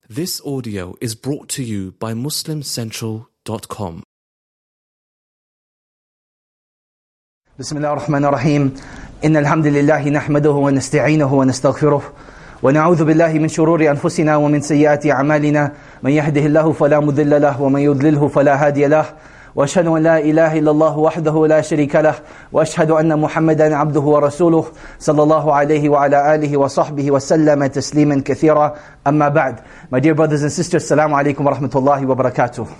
This audio is brought to you by MuslimCentral.com. بسم الله الرحمن الرحيم إن الحمد لله نحمده ونستعينه ونستغفره ونعوذ بالله من شرور أنفسنا ومن سيئات أعمالنا من يهده الله فلا مضل له ومن يضلله فلا هادي له وأشهد أن لا إله إلا الله وحده لا شريك له وأشهد أن محمدا عبده ورسوله صلى الله عليه وعلى آله وصحبه وسلم تسليما كثيرا أما بعد. My dear brothers and sisters, Assalamu alaikum wa rahmatullahi wa barakatuh.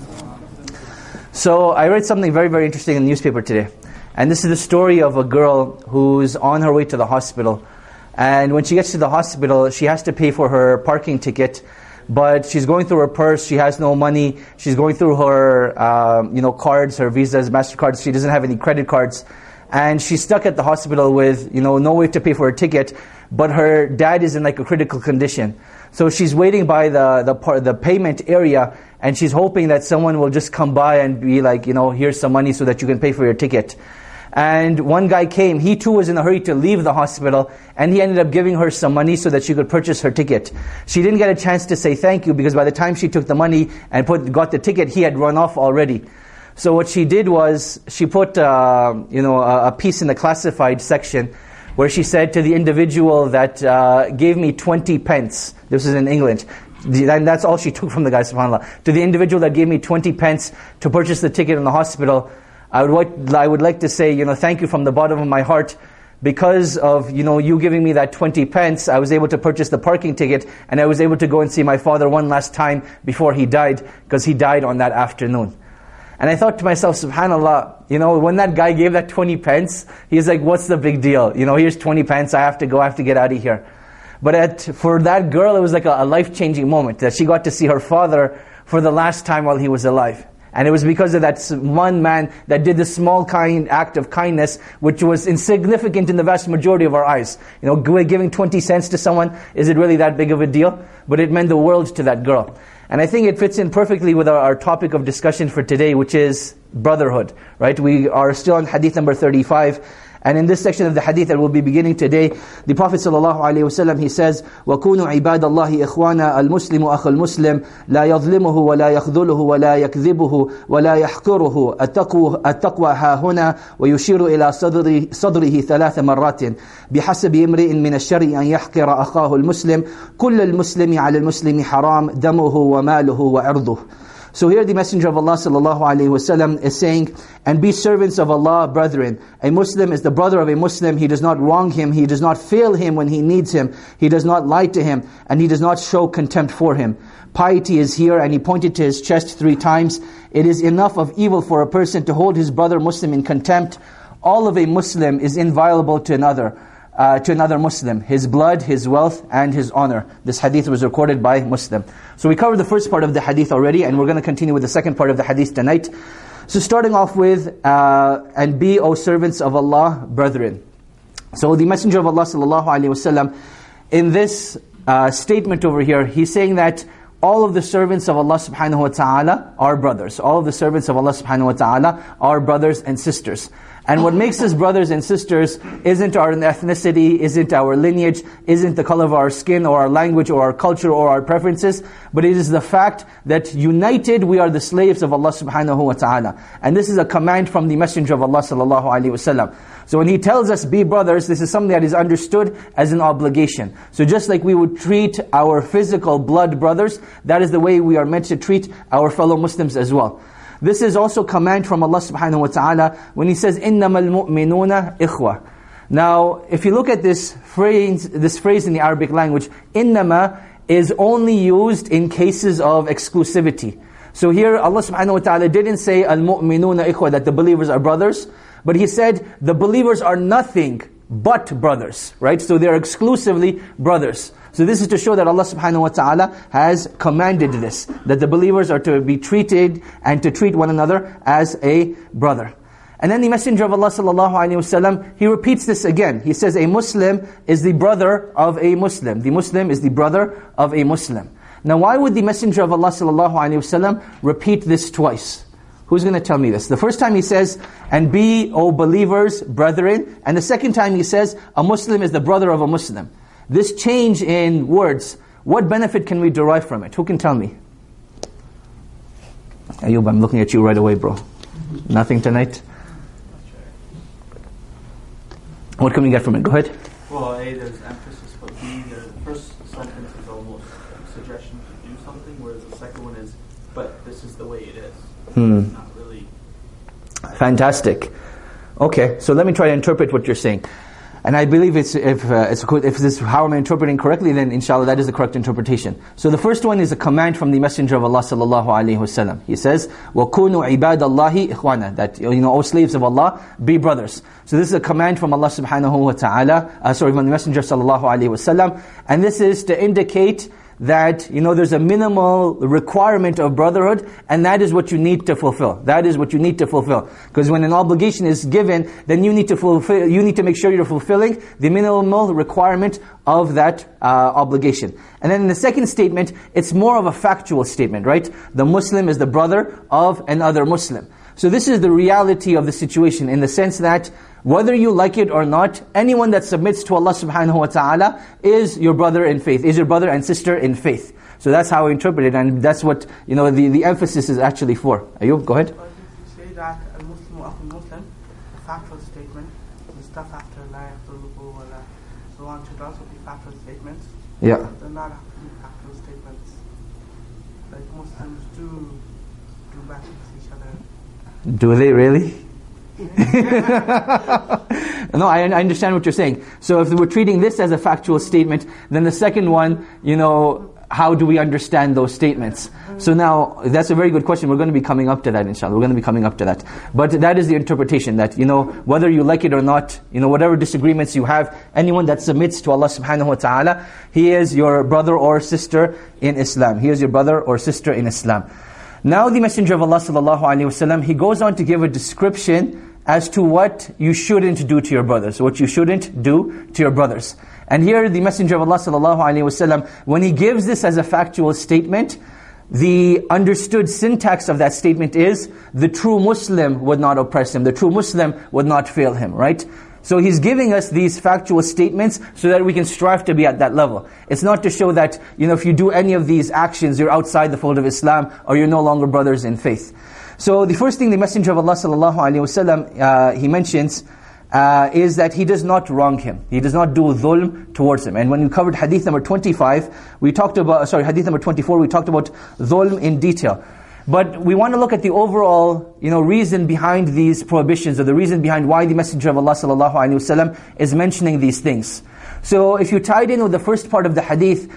So I read something very, very interesting in the newspaper today. And this is the story of a girl who's on her way to the hospital. And when she gets to the hospital, she has to pay for her parking ticket. But she's going through her purse, she has no money. She's going through her cards, her Visas, MasterCards. She doesn't have any credit cards. And she's stuck at the hospital with no way to pay for her ticket. But her dad is in like a critical condition. So she's waiting by the payment area, and she's hoping that someone will just come by and be like, here's some money so that you can pay for your ticket. And one guy came, he too was in a hurry to leave the hospital, and he ended up giving her some money so that she could purchase her ticket. She didn't get a chance to say thank you, because by the time she took the money and got the ticket, he had run off already. So what she did was, she put a piece in the classified section, where she said to the individual that gave me 20 pence, this is in English, and that's all she took from the guy, subhanAllah. To the individual that gave me 20 pence to purchase the ticket in the hospital, I would like to say, thank you from the bottom of my heart. Because of, you giving me that 20 pence, I was able to purchase the parking ticket, and I was able to go and see my father one last time before he died, because he died on that afternoon. And I thought to myself, subhanAllah, when that guy gave that 20 pence, he's like, what's the big deal? Here's 20 pence, I have to get out of here. But for that girl, it was like a life-changing moment, that she got to see her father for the last time while he was alive. And it was because of that one man that did this small act of kindness, which was insignificant in the vast majority of our eyes. Giving 20 cents to someone, is it really that big of a deal? But it meant the world to that girl. And I think it fits in perfectly with our topic of discussion for today, which is brotherhood. Right? We are still on hadith number 35. And in this section of the hadith that we'll be beginning today, the Prophet ﷺ, he says, وَكُونُوا عِبَادَ اللَّهِ إِخْوَانَا الْمُسْلِمُ أَخَ الْمُسْلِمِ لَا يَظْلِمُهُ وَلَا يَخْذُلُهُ وَلَا يَكْذِبُهُ وَلَا يَحْقِرُهُ التَّقْوَى هَا هُنَا وَيُشِيرُ إِلَى صَدْرِهِ ثَلَاثَ مَرَّاتٍ بِحَسَبِ امْرِئٍ مِنَ الشَّرِّ أَنْ يَحْقِرَ أَخَاهُ الْمُسْلِمِ كُلُّ الْمُسْلِمِ عَلَى الْمُسْلِمِ حَرَامٌ دَمُهُ وَمَالُهُ وَعِرْضُهُ. So here the Messenger of Allah sallallahu alaihi wasallam is saying, and be servants of Allah, brethren. A Muslim is the brother of a Muslim. He does not wrong him. He does not fail him when he needs him. He does not lie to him. And he does not show contempt for him. Piety is here, and he pointed to his chest 3 times. It is enough of evil for a person to hold his brother Muslim in contempt. All of a Muslim is inviolable to another Muslim, his blood, his wealth, and his honor. This hadith was recorded by Muslim. So we covered the first part of the hadith already, and we're going to continue with the second part of the hadith tonight. So starting off with, and be, O servants of Allah, brethren. So the Messenger of Allah sallallahu alaihi wasallam, in this statement over here, he's saying that all of the servants of Allah subhanahu wa ta'ala are brothers. All of the servants of Allah subhanahu wa ta'ala are brothers and sisters. And what makes us brothers and sisters isn't our ethnicity, isn't our lineage, isn't the color of our skin or our language or our culture or our preferences, but it is the fact that united we are the slaves of Allah subhanahu wa ta'ala. And this is a command from the Messenger of Allah sallallahu alaihi wasallam. So when he tells us be brothers, this is something that is understood as an obligation. So just like we would treat our physical blood brothers, that is the way we are meant to treat our fellow Muslims as well. This is also command from Allah subhanahu wa ta'ala when He says, إِنَّمَا الْمُؤْمِنُونَ إِخْوَةً. Now, if you look at this phrase in the Arabic language, إِنَّمَا is only used in cases of exclusivity. So here Allah subhanahu wa ta'ala didn't say الْمُؤْمِنُونَ إِخْوَةً, that the believers are brothers, but He said the believers are nothing but brothers, right? So they are exclusively brothers. So this is to show that Allah subhanahu wa ta'ala has commanded this, that the believers are to be treated and to treat one another as a brother. And then the Messenger of Allah sallallahu alaihi wasallam, he repeats this again. He says, a Muslim is the brother of a Muslim. The Muslim is the brother of a Muslim. Now why would the Messenger of Allah sallallahu alaihi wasallam repeat this twice? Who's going to tell me this? The first time he says, and be, O believers, brethren. And the second time he says, a Muslim is the brother of a Muslim. This change in words, What benefit can we derive from it? Who can tell me? Ayub, I'm looking at you right away, bro. Nothing tonight? What can we get from it? Go ahead. Well, A, there's emphasis, but B, the first sentence is almost a suggestion to do something, whereas the second one is, but this is the way it is. Not really. Fantastic. Okay, so let me try to interpret what you're saying. And I believe if this is how I'm interpreting correctly, then inshallah that is the correct interpretation. So the first one is a command from the Messenger of Allah sallallahu alaihi wasallam. He says, وَكُونُوا عِبَادَ اللَّهِ إِخْوَانًا, that, O slaves of Allah, be brothers. So this is a command from Allah subhanahu wa ta'ala, from the Messenger sallallahu alaihi wasallam. And this is to indicate that, there's a minimal requirement of brotherhood, and that is what you need to fulfill. That is what you need to fulfill. Because when an obligation is given, then you need to make sure you're fulfilling the minimal requirement of that obligation. And then in the second statement, it's more of a factual statement, right? The Muslim is the brother of another Muslim. So this is the reality of the situation, in the sense that whether you like it or not, anyone that submits to Allah subhanahu wa ta'ala is your brother in faith, is your brother and sister in faith. So that's how I interpret it, and that's what the emphasis is actually for. Ayub, go ahead. If you say that a Muslim of a Muslim, a factual statement, the stuff after la yakhluqu wa la so on should also be factual statements. Yeah. They're not have to be factual statements. Like Muslims do bad with each other. Do they really? No, I understand what you're saying. So if we're treating this as a factual statement, then the second one, how do we understand those statements? So now, that's a very good question. We're going to be coming up to that, inshallah. We're going to be coming up to that. But that is the interpretation, that, whether you like it or not, whatever disagreements you have, anyone that submits to Allah subhanahu wa ta'ala, he is your brother or sister in Islam. He is your brother or sister in Islam. Now the Messenger of Allah sallallahu alaihi wasallam, he goes on to give a description as to what you shouldn't do to your brothers, what you shouldn't do to your brothers. And here the Messenger of Allah sallallahu alaihi wasallam, when he gives this as a factual statement, the understood syntax of that statement is, the true Muslim would not oppress him, the true Muslim would not fail him, right? So he's giving us these factual statements so that we can strive to be at that level. It's not to show that, if you do any of these actions, you're outside the fold of Islam, or you're no longer brothers in faith. So the first thing the Messenger of Allah sallallahu alaihi wasallam he mentions is that he does not wrong him. He does not do dhulm towards him. And when we covered hadith number 25, hadith number 24, we talked about dhulm in detail. But we want to look at the overall, reason behind these prohibitions, or the reason behind why the Messenger of Allah sallallahu alaihi wasallam is mentioning these things. So if you tied in with the first part of the hadith,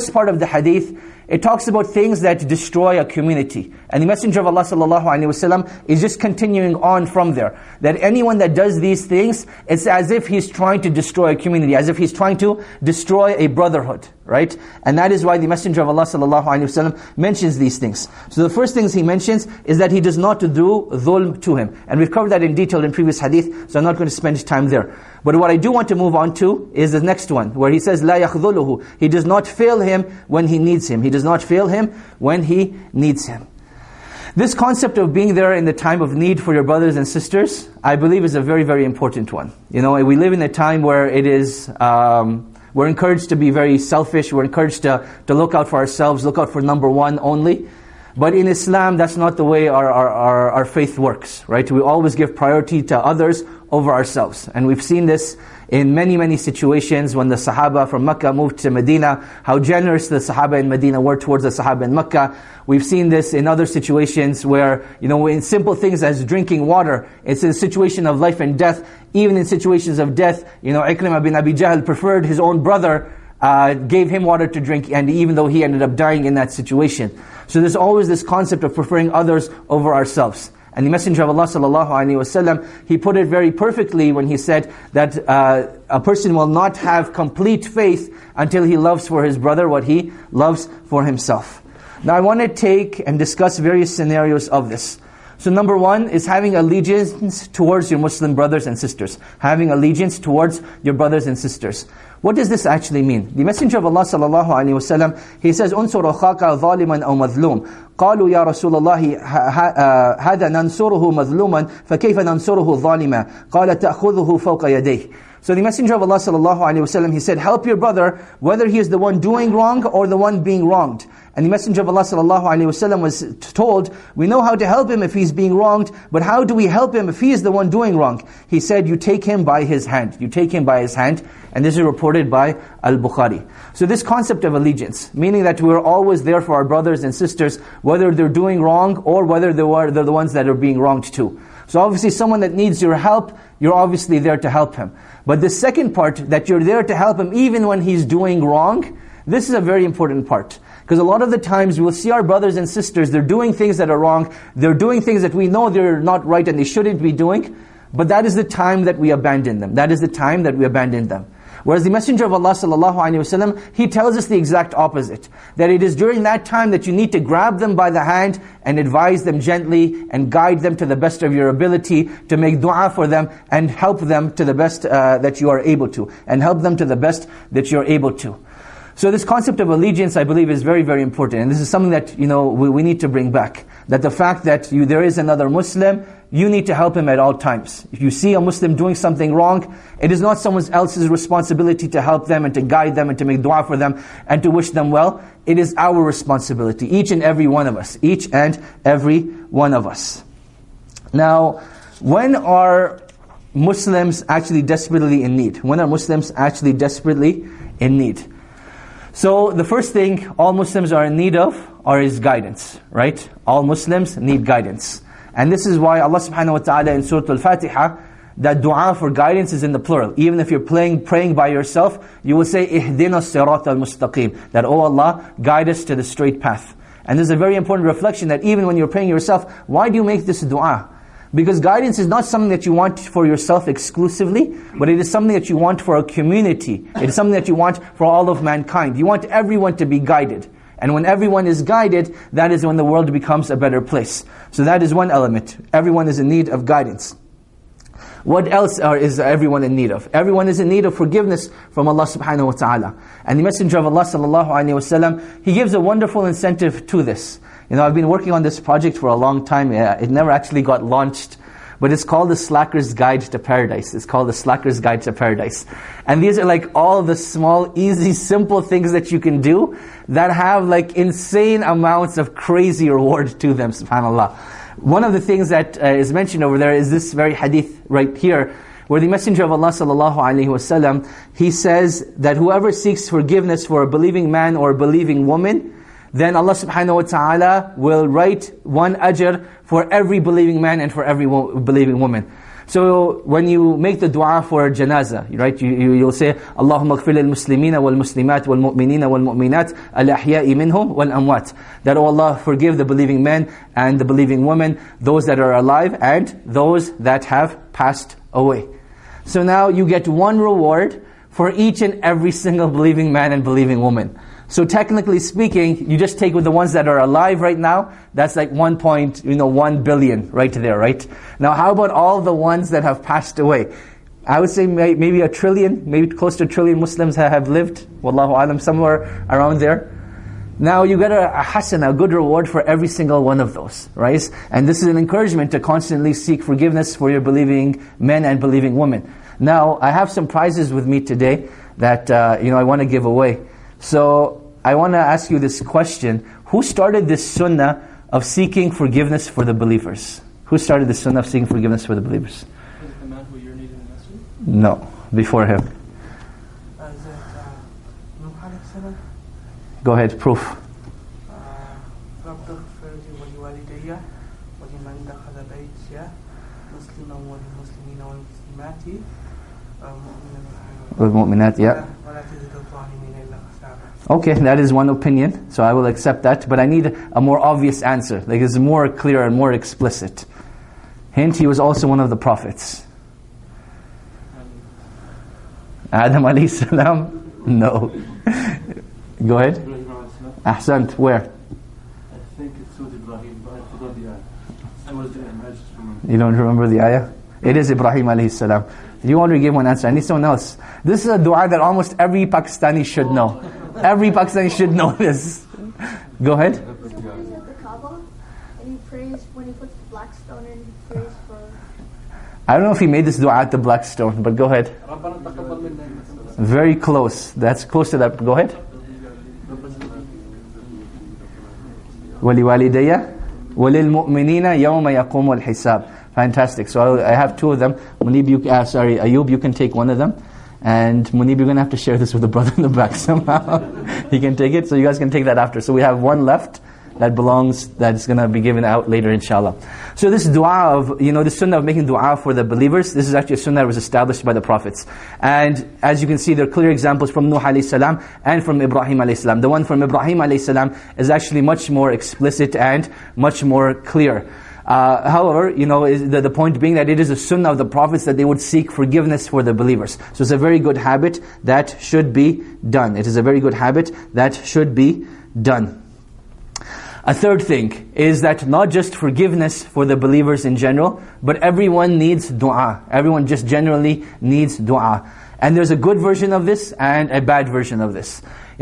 it talks about things that destroy a community. And the Messenger of Allah sallallahu alaihi wasallam is just continuing on from there. That anyone that does these things, it's as if he's trying to destroy a community, as if he's trying to destroy a brotherhood, right? And that is why the Messenger of Allah sallallahu alaihi wasallam mentions these things. So the first things he mentions is that he does not do dhulm to him. And we've covered that in detail in previous hadith, so I'm not going to spend time there. But what I do want to move on to is the next one, where he says, لَا يَخْذُلُهُ, he does not fail him when he needs him. He does not fail him when he needs him. This concept of being there in the time of need for your brothers and sisters, I believe is a very, very important one. We live in a time where it is, we're encouraged to be very selfish, we're encouraged to look out for ourselves, look out for number one only. But in Islam, that's not the way our faith works, right? We always give priority to others over ourselves. And we've seen this in many, many situations when the Sahaba from Mecca moved to Medina, how generous the Sahaba in Medina were towards the Sahaba in Mecca. We've seen this in other situations where, in simple things as drinking water, it's a situation of life and death. Even in situations of death, Ikrimah bin Abi Jahl preferred his own brother, gave him water to drink, and even though he ended up dying in that situation. So there's always this concept of preferring others over ourselves. And the Messenger of Allah sallallahu alaihi wasallam, he put it very perfectly when he said that a person will not have complete faith until he loves for his brother what he loves for himself. Now I want to take and discuss various scenarios of this. So number one is having allegiance towards your Muslim brothers and sisters. Having allegiance towards your brothers and sisters. What does this actually mean? The Messenger of Allah sallallahu alaihi wasallam, he says, "Unsur akhaka zaliman aw mazlum." قالوا يا رسول الله هذا ننصره مظلوما فكيف ننصره ظالما قال تأخذه فوق يديه. So the Messenger of Allah sallallahu alaihi wasallam, he said, help your brother whether he is the one doing wrong or the one being wronged. And the Messenger of Allah sallallahu alaihi wasallam was told, we know how to help him if he's being wronged, but how do we help him if he is the one doing wrong? He said, you take him by his hand. You take him by his hand. And this is reported by Al-Bukhari. So this concept of allegiance, meaning that we're always there for our brothers and sisters, whether they're doing wrong or whether they're the ones that are being wronged too. So obviously someone that needs your help, you're obviously there to help him. But the second part, that you're there to help him even when he's doing wrong, this is a very important part. Because a lot of the times we'll see our brothers and sisters, they're doing things that are wrong, they're doing things that we know they're not right and they shouldn't be doing, but that is the time that we abandon them. That is the time that we abandon them. Whereas the Messenger of Allah sallallahu alaihi wasallam, he tells us the exact opposite. That it is during that time that you need to grab them by the hand and advise them gently and guide them to the best of your ability, to make dua for them and help them to the best that you are able to. And help them to the best that you're able to. So this concept of allegiance, I believe, is very, very important. And this is something that, we need to bring back. That the fact that there is another Muslim, you need to help him at all times. If you see a Muslim doing something wrong, it is not someone else's responsibility to help them and to guide them and to make dua for them and to wish them well. It is our responsibility, each and every one of us. Each and every one of us. Now, when are Muslims actually desperately in need? When are Muslims actually desperately in need? So the first thing all Muslims are in need of is guidance, right? All Muslims need guidance. And this is why Allah subhanahu wa ta'ala in Surah Al-Fatiha, that dua for guidance is in the plural. Even if you're praying by yourself, you will say, اهدنا الصراط المستقيم. That, oh Allah, guide us to the straight path. And this is a very important reflection that even when you're praying yourself, why do you make this dua? Because guidance is not something that you want for yourself exclusively, but it is something that you want for a community. It is something that you want for all of mankind. You want everyone to be guided. And when everyone is guided, that is when the world becomes a better place. So that is one element. Everyone is in need of guidance. What else is everyone in need of? Everyone is in need of forgiveness from Allah subhanahu wa ta'ala. And the Messenger of Allah sallallahu alaihi wasallam, he gives a wonderful incentive to this. I've been working on this project for a long time. It never actually got launched. But it's called the Slacker's Guide to Paradise. It's called the Slacker's Guide to Paradise. And these are like all the small, easy, simple things that you can do that have like insane amounts of crazy reward to them, subhanAllah. One of the things that is mentioned over there is this very hadith right here, where the Messenger of Allah sallallahu alaihi wasallam, he says that whoever seeks forgiveness for a believing man or a believing woman, then Allah subhanahu wa ta'ala will write one ajr for every believing man and for every believing woman. So when you make the dua for janazah, right, you'll say, Allahumma gfir lil muslimina wal muslimat wal mu'minina wal mu'minat al ahya'i minhum wal amwat. That, oh Allah, forgive the believing men and the believing women, those that are alive and those that have passed away. So now you get one reward for each and every single believing man and believing woman. So technically speaking, you just take with the ones that are alive right now, that's like 1 billion right there, right? Now how about all the ones that have passed away? I would say maybe a trillion, maybe close to a trillion Muslims have lived, wallahu alam, somewhere around there. Now you get a hasana, a good reward for every single one of those, right? And this is an encouragement to constantly seek forgiveness for your believing men and believing women. Now, I have some prizes with me today that I want to give away. So I want to ask you this question. Who started this sunnah of seeking forgiveness for the believers? Who started the sunnah of seeking forgiveness for the believers? Is it the man who urinated in the masjid? No, before him. Is it Nuh alayhi salam? Go ahead, proof. والمؤمنات, yeah. Okay, that is one opinion, so I will accept that. But I need a more obvious answer, like it's more clear and more explicit. Hint, he was also one of the prophets. Adam alayhi salam? No. Go ahead. Ahsant, where? I think it's with Ibrahim, but I forgot the ayah. I was doing. I just remember. You don't remember the ayah? It is Ibrahim alayhi salam. You already gave one answer. I need someone else. This is a dua that almost every Pakistani should know. Every Pakistani should know this. Go ahead. He prays at the Kaaba, and he prays when he puts the black stone in, he prays for... I don't know if he made this dua at the black stone, but go ahead. Very close. That's close to that. Go ahead. وَلِوَالِدَيَّ وَلِلْمُؤْمِنِينَ يَوْمَ يَقُومُ الْحِسَابِ. Fantastic. So I have two of them. Ayub, you can take one of them. And Munib, you're going to have to share this with the brother in the back somehow. He can take it, so you guys can take that after. So we have one left that's going to be given out later, inshallah. So this dua of, this sunnah of making dua for the believers, this is actually a sunnah that was established by the prophets. And as you can see, there are clear examples from Nuh alayhi salam and from Ibrahim alayhi salam. The one from Ibrahim alayhi salam is actually much more explicit and much more clear. However, is the point being that it is a sunnah of the prophets that they would seek forgiveness for the believers. So it's a very good habit that should be done. It is a very good habit that should be done. A third thing is that not just forgiveness for the believers in general, but everyone needs dua. Everyone just generally needs dua. And there's a good version of this and a bad version of this.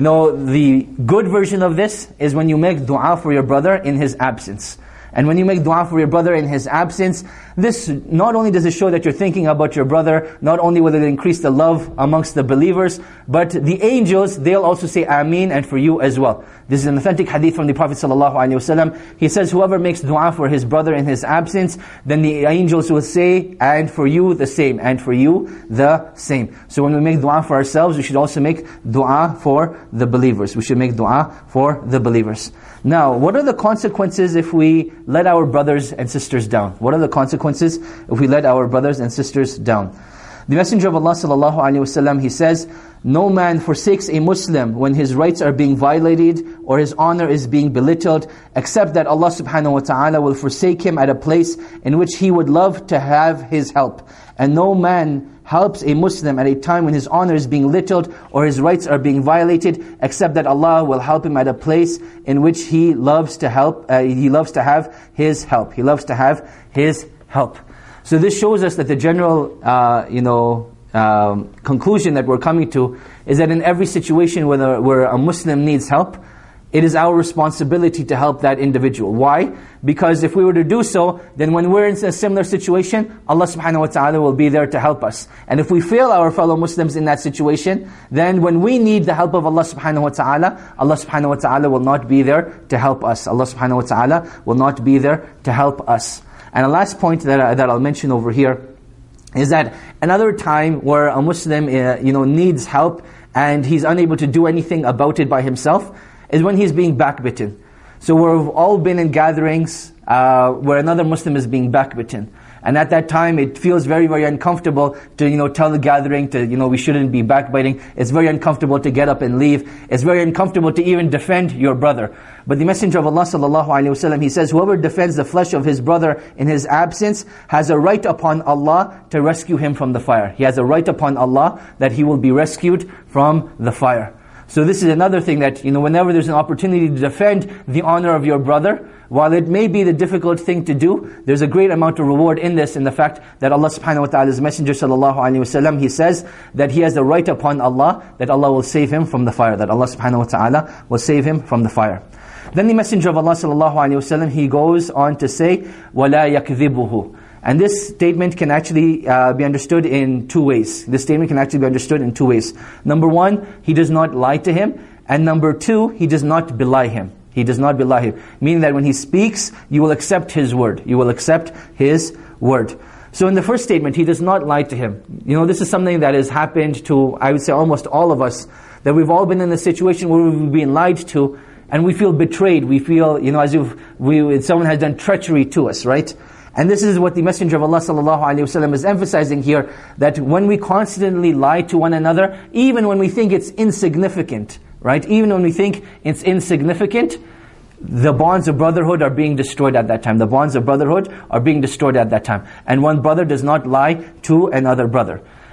The good version of this is when you make dua for your brother in his absence. And when you make dua for your brother in his absence, this not only does it show that you're thinking about your brother, not only will it increase the love amongst the believers, but the angels, they'll also say Ameen, and for you as well. This is an authentic hadith from the Prophet ﷺ. He says, whoever makes dua for his brother in his absence, then the angels will say, and for you the same, and for you the same. So when we make dua for ourselves, we should also make dua for the believers. We should make dua for the believers. Now, what are the consequences if we let our brothers and sisters down? What are the consequences if we let our brothers and sisters down? The Messenger of Allah ﷺ, he says, no man forsakes a Muslim when his rights are being violated or his honor is being belittled, except that Allah subhanahu wa ta'ala will forsake him at a place in which he would love to have his help. And no man helps a Muslim at a time when his honor is being belittled or his rights are being violated, except that Allah will help him at a place in which he loves to help. He loves to have his help. He loves to have his help. So this shows us that the general, conclusion that we're coming to is that in every situation where a Muslim needs help, it is our responsibility to help that individual. Why? Because if we were to do so, then when we're in a similar situation, Allah subhanahu wa ta'ala will be there to help us. And if we fail our fellow Muslims in that situation, then when we need the help of Allah subhanahu wa ta'ala will not be there to help us. Allah subhanahu wa ta'ala will not be there to help us. And a last point that I'll mention over here is that another time where a Muslim needs help and he's unable to do anything about it by himself is when he's being backbitten. So we've all been in gatherings where another Muslim is being backbitten. And at that time, it feels very, very uncomfortable to, tell the gathering to, we shouldn't be backbiting. It's very uncomfortable to get up and leave. It's very uncomfortable to even defend your brother. But the Messenger of Allah ﷺ, he says, whoever defends the flesh of his brother in his absence has a right upon Allah to rescue him from the fire. He has a right upon Allah that he will be rescued from the fire. So this is another thing that, whenever there's an opportunity to defend the honor of your brother, while it may be the difficult thing to do, there's a great amount of reward in this, in the fact that Allah subhanahu wa ta'ala's Messenger sallallahu alayhi wa sallam, he says that he has the right upon Allah, that Allah will save him from the fire, that Allah subhanahu wa ta'ala will save him from the fire. Then the Messenger of Allah sallallahu alayhi wa sallam, he goes on to say, وَلَا يَكْذِبُهُ. And this statement can actually be understood in two ways. This statement can actually be understood in two ways. Number one, he does not lie to him. And number two, he does not belie him. He does not belie him. Meaning that when he speaks, you will accept his word. You will accept his word. So in the first statement, he does not lie to him. This is something that has happened to, I would say, almost all of us. That we've all been in a situation where we've been lied to, and we feel betrayed. We feel, as if someone has done treachery to us, right? And this is what the Messenger of Allah sallallahu alaihi wasallam is emphasizing here, that when we constantly lie to one another, even when we think it's insignificant, right? Even when we think it's insignificant, the bonds of brotherhood are being destroyed at that time. The bonds of brotherhood are being destroyed at that time. And one brother does not lie to another brother.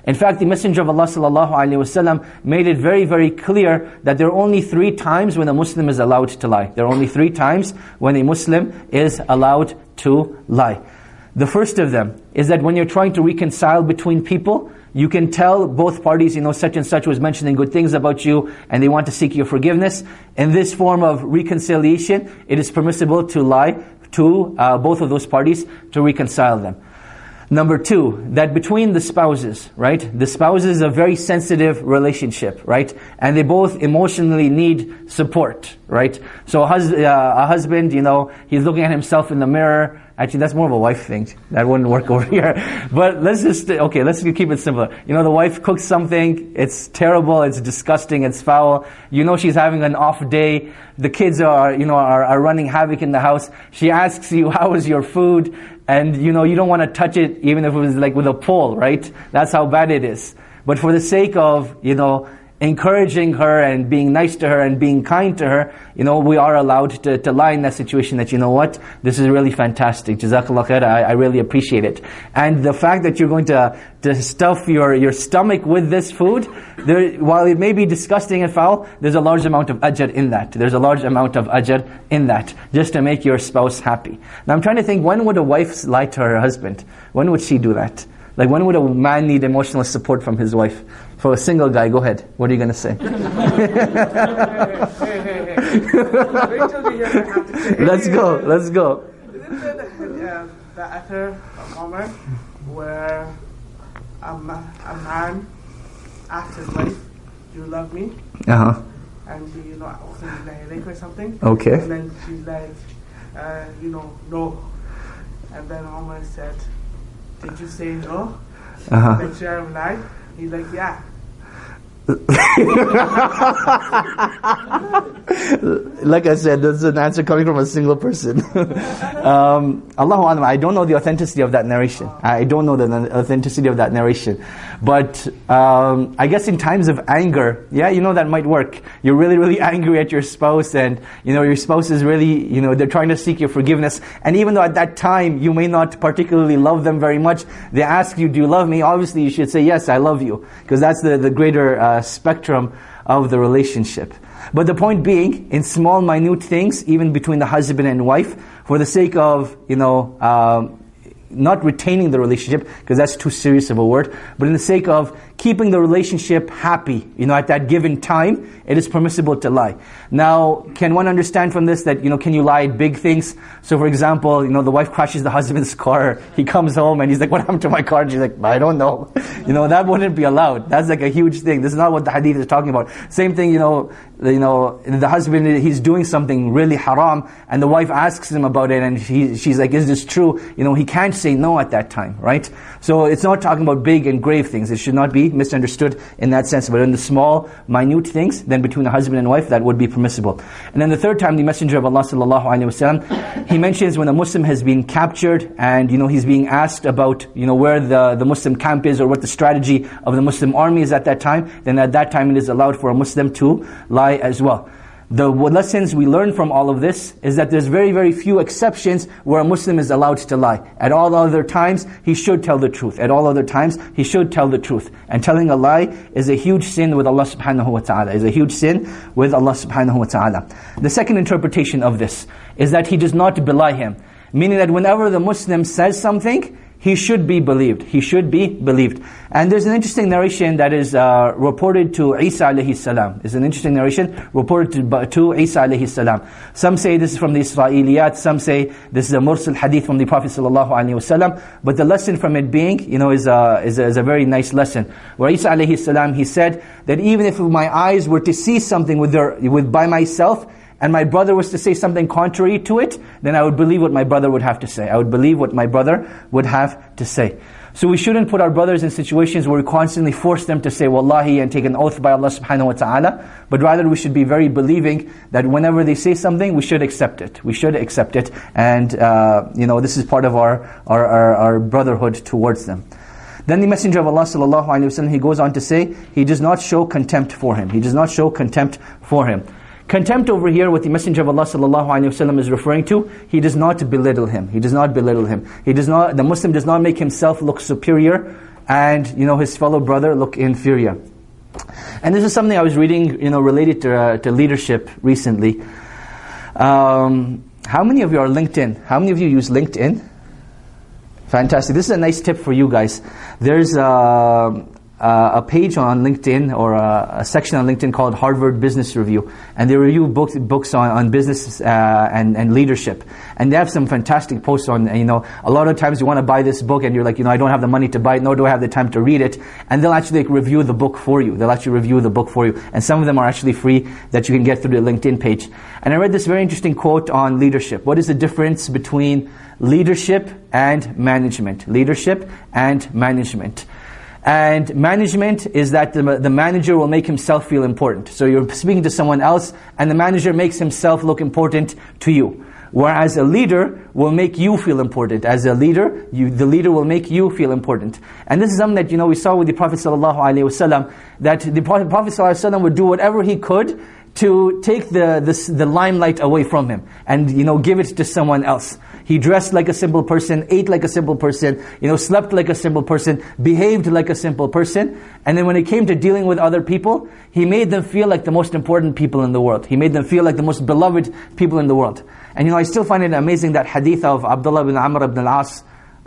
In fact, the Messenger of Allah sallallahu alaihi wasallam made it very, very clear that there are only 3 times when a Muslim is allowed to lie. There are only 3 times when a Muslim is allowed to lie. The first of them is that when you're trying to reconcile between people, you can tell both parties, such and such was mentioning good things about you and they want to seek your forgiveness. In this form of reconciliation, it is permissible to lie to both of those parties to reconcile them. Number 2, that between the spouses, right? The spouses is a very sensitive relationship, right? And they both emotionally need support, right? So a husband, he's looking at himself in the mirror. Actually, that's more of a wife thing. That wouldn't work over here. But let's keep it simpler. The wife cooks something, it's terrible, it's disgusting, it's foul. She's having an off day. The kids are running havoc in the house. She asks you, how is your food? And you don't want to touch it even if it was like with a pole, right? That's how bad it is. But for the sake of, encouraging her and being nice to her and being kind to her, we are allowed to lie in that situation that, this is really fantastic. Jazakallah khair, I really appreciate it. And the fact that you're going to stuff your stomach with this food, while it may be disgusting and foul, there's a large amount of ajr in that. There's a large amount of ajr in that, just to make your spouse happy. Now I'm trying to think, when would a wife lie to her husband? When would she do that? Like, when would a man need emotional support from his wife? For a single guy, go ahead. What are you going to say? Let's go. The other moment where a man asks his wife, "Do you love me?" And do you like or something? Okay. And then she's like, no. And then Omar said, "Did you say no?" Then she lied. He's like, "Yeah." Like I said, this is an answer coming from a single person. Allahu Alam, I don't know the authenticity of that narration. But I guess in times of anger, that might work. You're really, really angry at your spouse, and your spouse is really, they're trying to seek your forgiveness. And even though at that time you may not particularly love them very much, they ask you, "Do you love me?" Obviously you should say, "Yes, I love you," because that's the greater spectrum of the relationship. But the point being, in small, minute things, even between the husband and wife, for the sake of, not retaining the relationship, because that's too serious of a word, but in the sake of keeping the relationship happy, at that given time, it is permissible to lie. Now, can one understand from this that, can you lie at big things? So for example, the wife crashes the husband's car, he comes home and he's like, "What happened to my car?" And she's like, "I don't know." That wouldn't be allowed. That's like a huge thing. This is not what the hadith is talking about. Same thing, the husband, he's doing something really haram, and the wife asks him about it, and she's like, "Is this true?" He can't say no at that time, right? So it's not talking about big and grave things. It should not be misunderstood in that sense. But in the small, minute things, then between the husband and wife, that would be permissible. And then the third time, the Messenger of Allah sallallahu alaihi wasallam, he mentions when a Muslim has been captured and he's being asked about where the Muslim camp is or what the strategy of the Muslim army is at that time, then at that time it is allowed for a Muslim to lie as well. The lessons we learn from all of this is that there's very, very few exceptions where a Muslim is allowed to lie. At all other times, he should tell the truth. And telling a lie is a huge sin with Allah subhanahu wa ta'ala. The second interpretation of this is that he does not belie him. Meaning that whenever the Muslim says something, he should be believed. And there's an interesting narration that is reported to Isa alayhi salam. To Isa alayhi salam. Some say this is from the Israeliyat, some say this is a mursal hadith from the Prophet sallallahu alaihi wasallam. But the lesson from it being, is a very nice lesson. Where Isa alayhi salam, he said that even if my eyes were to see something by myself, and my brother was to say something contrary to it, then I would believe what my brother would have to say. So we shouldn't put our brothers in situations where we constantly force them to say Wallahi and take an oath by Allah subhanahu wa ta'ala, but rather we should be very believing that whenever they say something, we should accept it. And this is part of our brotherhood towards them. Then the Messenger of Allah sallallahu alaihi wasallam, he goes on to say, he does not show contempt for him. Contempt over here, what the Messenger of Allah sallallahu alaihi wasallam is referring to, he does not belittle him. The Muslim does not make himself look superior and his fellow brother look inferior. And this is something I was reading, related to leadership recently. How many of you are LinkedIn? How many of you use LinkedIn? Fantastic. This is a nice tip for you guys. There's a page on LinkedIn, or a section on LinkedIn called Harvard Business Review, and they review books on business and leadership. And they have some fantastic posts on, a lot of times you want to buy this book and you're like, I don't have the money to buy it, nor do I have the time to read it. And they'll actually review the book for you. And some of them are actually free that you can get through the LinkedIn page. And I read this very interesting quote on leadership. What is the difference between leadership and management? Leadership and management. And management is that the manager will make himself feel important. So you're speaking to someone else, and the manager makes himself look important to you. Whereas a leader will make you feel important. As a leader, the leader will make you feel important. And this is something that we saw with the Prophet ﷺ, that the Prophet ﷺ would do whatever he could to take the limelight away from him and give it to someone else. He dressed like a simple person, ate like a simple person, slept like a simple person, behaved like a simple person. And then when it came to dealing with other people, he made them feel like the most important people in the world. He made them feel like the most beloved people in the world. And I still find it amazing, that hadith of Abdullah bin Amr ibn al-As,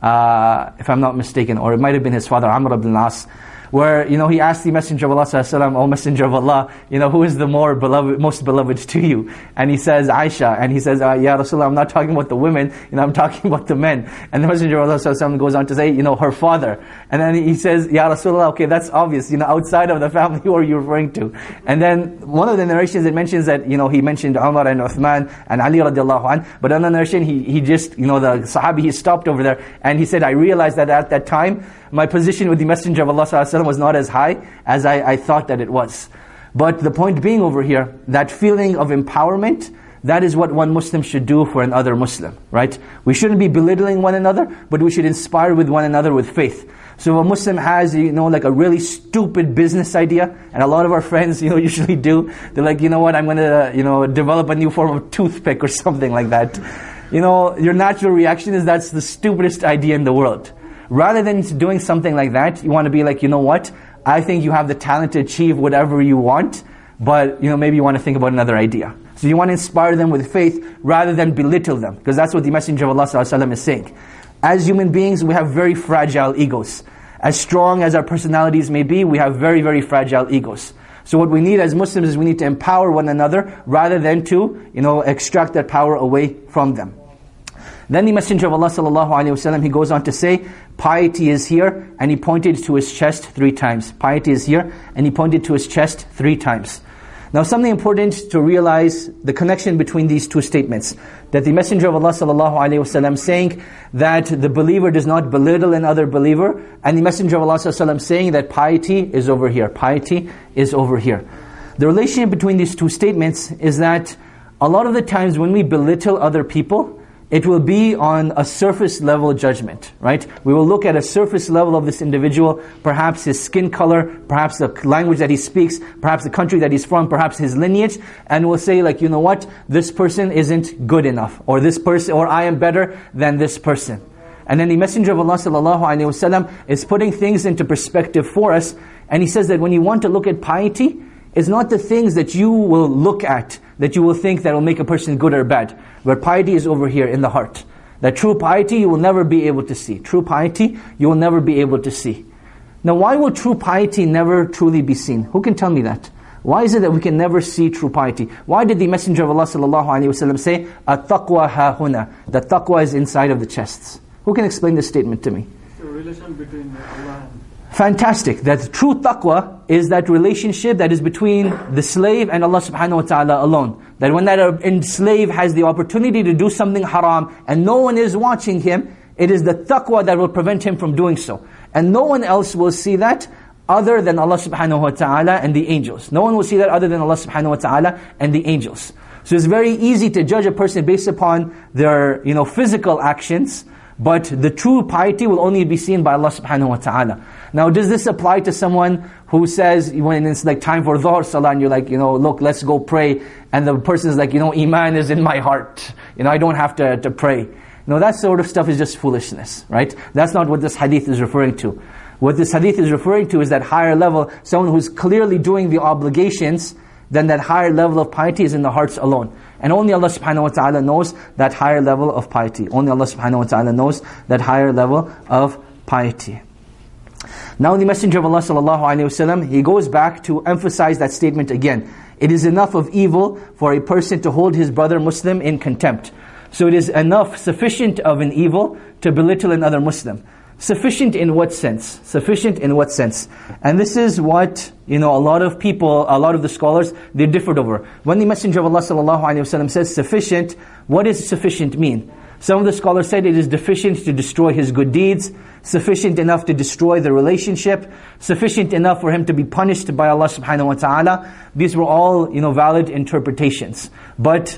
if I'm not mistaken, or it might have been his father, Amr ibn al-As, where he asked the Messenger of Allah sallallahu, "O Messenger of Allah, who is the most beloved to you?" And he says, "Aisha." And he says, "Ya Rasulullah, I'm not talking about the women, I'm talking about the men." And the Messenger of Allah sallallahu goes on to say, her father. And then he says, "Ya Rasulullah, okay, that's obvious. Outside of the family, who are you referring to?" And then one of the narrations, it mentions that he mentioned Umar and Uthman and Ali radiallahu anh. But in the narration, he just the Sahabi, he stopped over there and he said, "I realized that at that time my position with the Messenger of Allah ﷺ was not as high as I thought that it was." But the point being over here, that feeling of empowerment, that is what one Muslim should do for another Muslim, right? We shouldn't be belittling one another, but we should inspire with one another with faith. So if a Muslim has, like a really stupid business idea, and a lot of our friends, usually do, they're like, what, I'm going to, develop a new form of toothpick or something like that. Your natural reaction is, that's the stupidest idea in the world. Rather than doing something like that, you want to be like, what? I think you have the talent to achieve whatever you want, but maybe you want to think about another idea. So you want to inspire them with faith rather than belittle them, because that's what the Messenger of Allah ﷺ is saying. As human beings, we have very fragile egos. As strong as our personalities may be, we have very, very fragile egos. So what we need as Muslims is we need to empower one another rather than to, extract that power away from them. Then the Messenger of Allah ﷺ, he goes on to say, piety is here, and he pointed to his chest 3 times. Piety is here, and he pointed to his chest 3 times. Now something important to realize, the connection between these 2 statements. That the Messenger of Allah ﷺ saying that the believer does not belittle another believer, and the Messenger of Allah ﷺ saying that piety is over here. Piety is over here. The relationship between these 2 statements is that a lot of the times when we belittle other people, it will be on a surface level judgment, right? We will look at a surface level of this individual, perhaps his skin color, perhaps the language that he speaks, perhaps the country that he's from, perhaps his lineage, and we'll say like, what? This person isn't good enough, or this person, or I am better than this person. And then the Messenger of Allah ﷺ is putting things into perspective for us, and he says that when you want to look at piety, it's not the things that you will look at, that you will think that will make a person good or bad. But piety is over here in the heart. That true piety you will never be able to see. True piety you will never be able to see. Now why will true piety never truly be seen? Who can tell me that? Why is it that we can never see true piety? Why did the Messenger of Allah ﷺ say, "At-taqwa ha-huna"? That taqwa is inside of the chests. Who can explain this statement to me? The relation between Allah and... Fantastic. That true taqwa is that relationship that is between the slave and Allah subhanahu wa ta'ala alone. That when that slave has the opportunity to do something haram and no one is watching him, it is the taqwa that will prevent him from doing so. And no one else will see that other than Allah subhanahu wa ta'ala and the angels. No one will see that other than Allah subhanahu wa ta'ala and the angels. So it's very easy to judge a person based upon their physical actions, but the true piety will only be seen by Allah subhanahu wa ta'ala. Now does this apply to someone who says, when it's like time for Dhuhr Salah, and you're like, look, let's go pray, and the person is like, Iman is in my heart, I don't have to pray. No, that sort of stuff is just foolishness, right? That's not what this hadith is referring to. What this hadith is referring to is that higher level, someone who's clearly doing the obligations, then that higher level of piety is in the hearts alone. And only Allah subhanahu wa ta'ala knows that higher level of piety. Only Allah subhanahu wa ta'ala knows that higher level of piety. Now the Messenger of Allah sallallahu alaihi wasallam, he goes back to emphasize that statement again. It is enough of evil for a person to hold his brother Muslim in contempt. So it is enough, sufficient of an evil to belittle another Muslim. Sufficient in what sense? Sufficient in what sense? And this is what, a lot of people, a lot of the scholars, they differed over. When the Messenger of Allah sallallahu alaihi wasallam says sufficient, what does sufficient mean? Some of the scholars said it is deficient to destroy his good deeds, sufficient enough to destroy the relationship, sufficient enough for him to be punished by Allah subhanahu wa ta'ala. These were all, valid interpretations. But,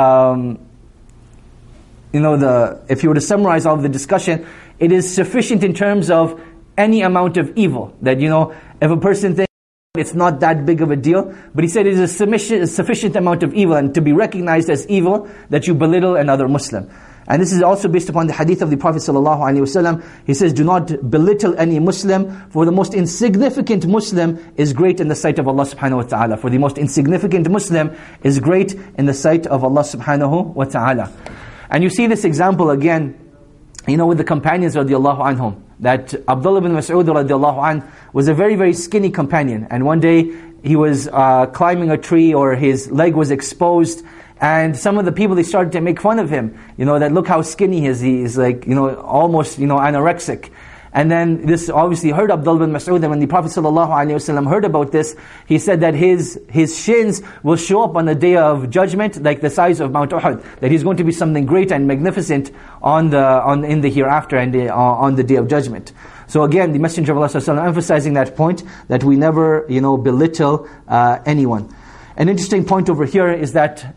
if you were to summarize all of the discussion, it is sufficient in terms of any amount of evil. That, if a person thinks it's not that big of a deal, but he said it is a sufficient amount of evil and to be recognized as evil that you belittle another Muslim. And this is also based upon the hadith of the Prophet ﷺ. He says, do not belittle any Muslim, for the most insignificant Muslim is great in the sight of Allah subhanahu wa ta'ala. For the most insignificant Muslim is great in the sight of Allah subhanahu wa ta'ala. And you see this example again, with the companions radiallahu anhum. That Abdullah bin Mas'ud radiallahu anh was a very, very skinny companion. And one day he was climbing a tree, or his leg was exposed. And some of the people, they started to make fun of him. That look how skinny he is. He's like, almost, anorexic. And then this obviously hurt Abdullah bin Mas'ud. And when the Prophet ﷺ heard about this, he said that his shins will show up on the day of judgment like the size of Mount Uhud. That he's going to be something great and magnificent in the hereafter and on the day of judgment. So again, the Messenger of Allah ﷺ emphasizing that point, that we never, belittle anyone. An interesting point over here is that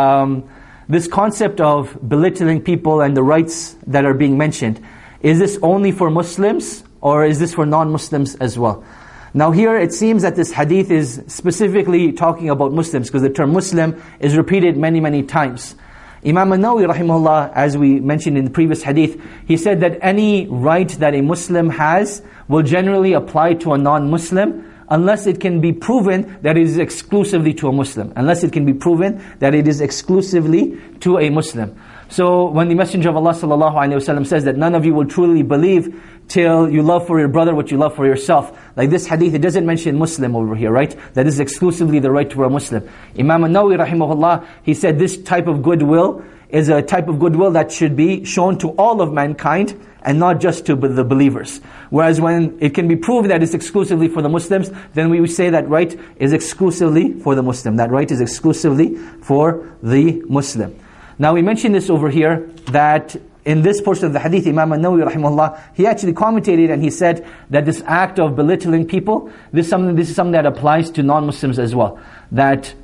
this concept of belittling people and the rights that are being mentioned, is this only for Muslims or is this for non-Muslims as well? Now here it seems that this hadith is specifically talking about Muslims, because the term Muslim is repeated many, many times. Imam an-Nawawi rahimahullah, as we mentioned in the previous hadith, he said that any right that a Muslim has will generally apply to a non-Muslim, unless it can be proven that it is exclusively to a Muslim. Unless it can be proven that it is exclusively to a Muslim. So when the Messenger of Allah sallallahu alaihi wasallam says that none of you will truly believe till you love for your brother what you love for yourself. Like this hadith, it doesn't mention Muslim over here, right? That is exclusively the right to a Muslim. Imam an-Nawawi rahimahullah, he said this type of goodwill is a type of goodwill that should be shown to all of mankind and not just to the believers. Whereas when it can be proved that it's exclusively for the Muslims, then we would say that right is exclusively for the Muslim. That right is exclusively for the Muslim. Now we mentioned this over here, that in this portion of the hadith, Imam an-Nawawi rahimahullah, he actually commentated and he said that this act of belittling people, this is something that applies to non-Muslims as well. That,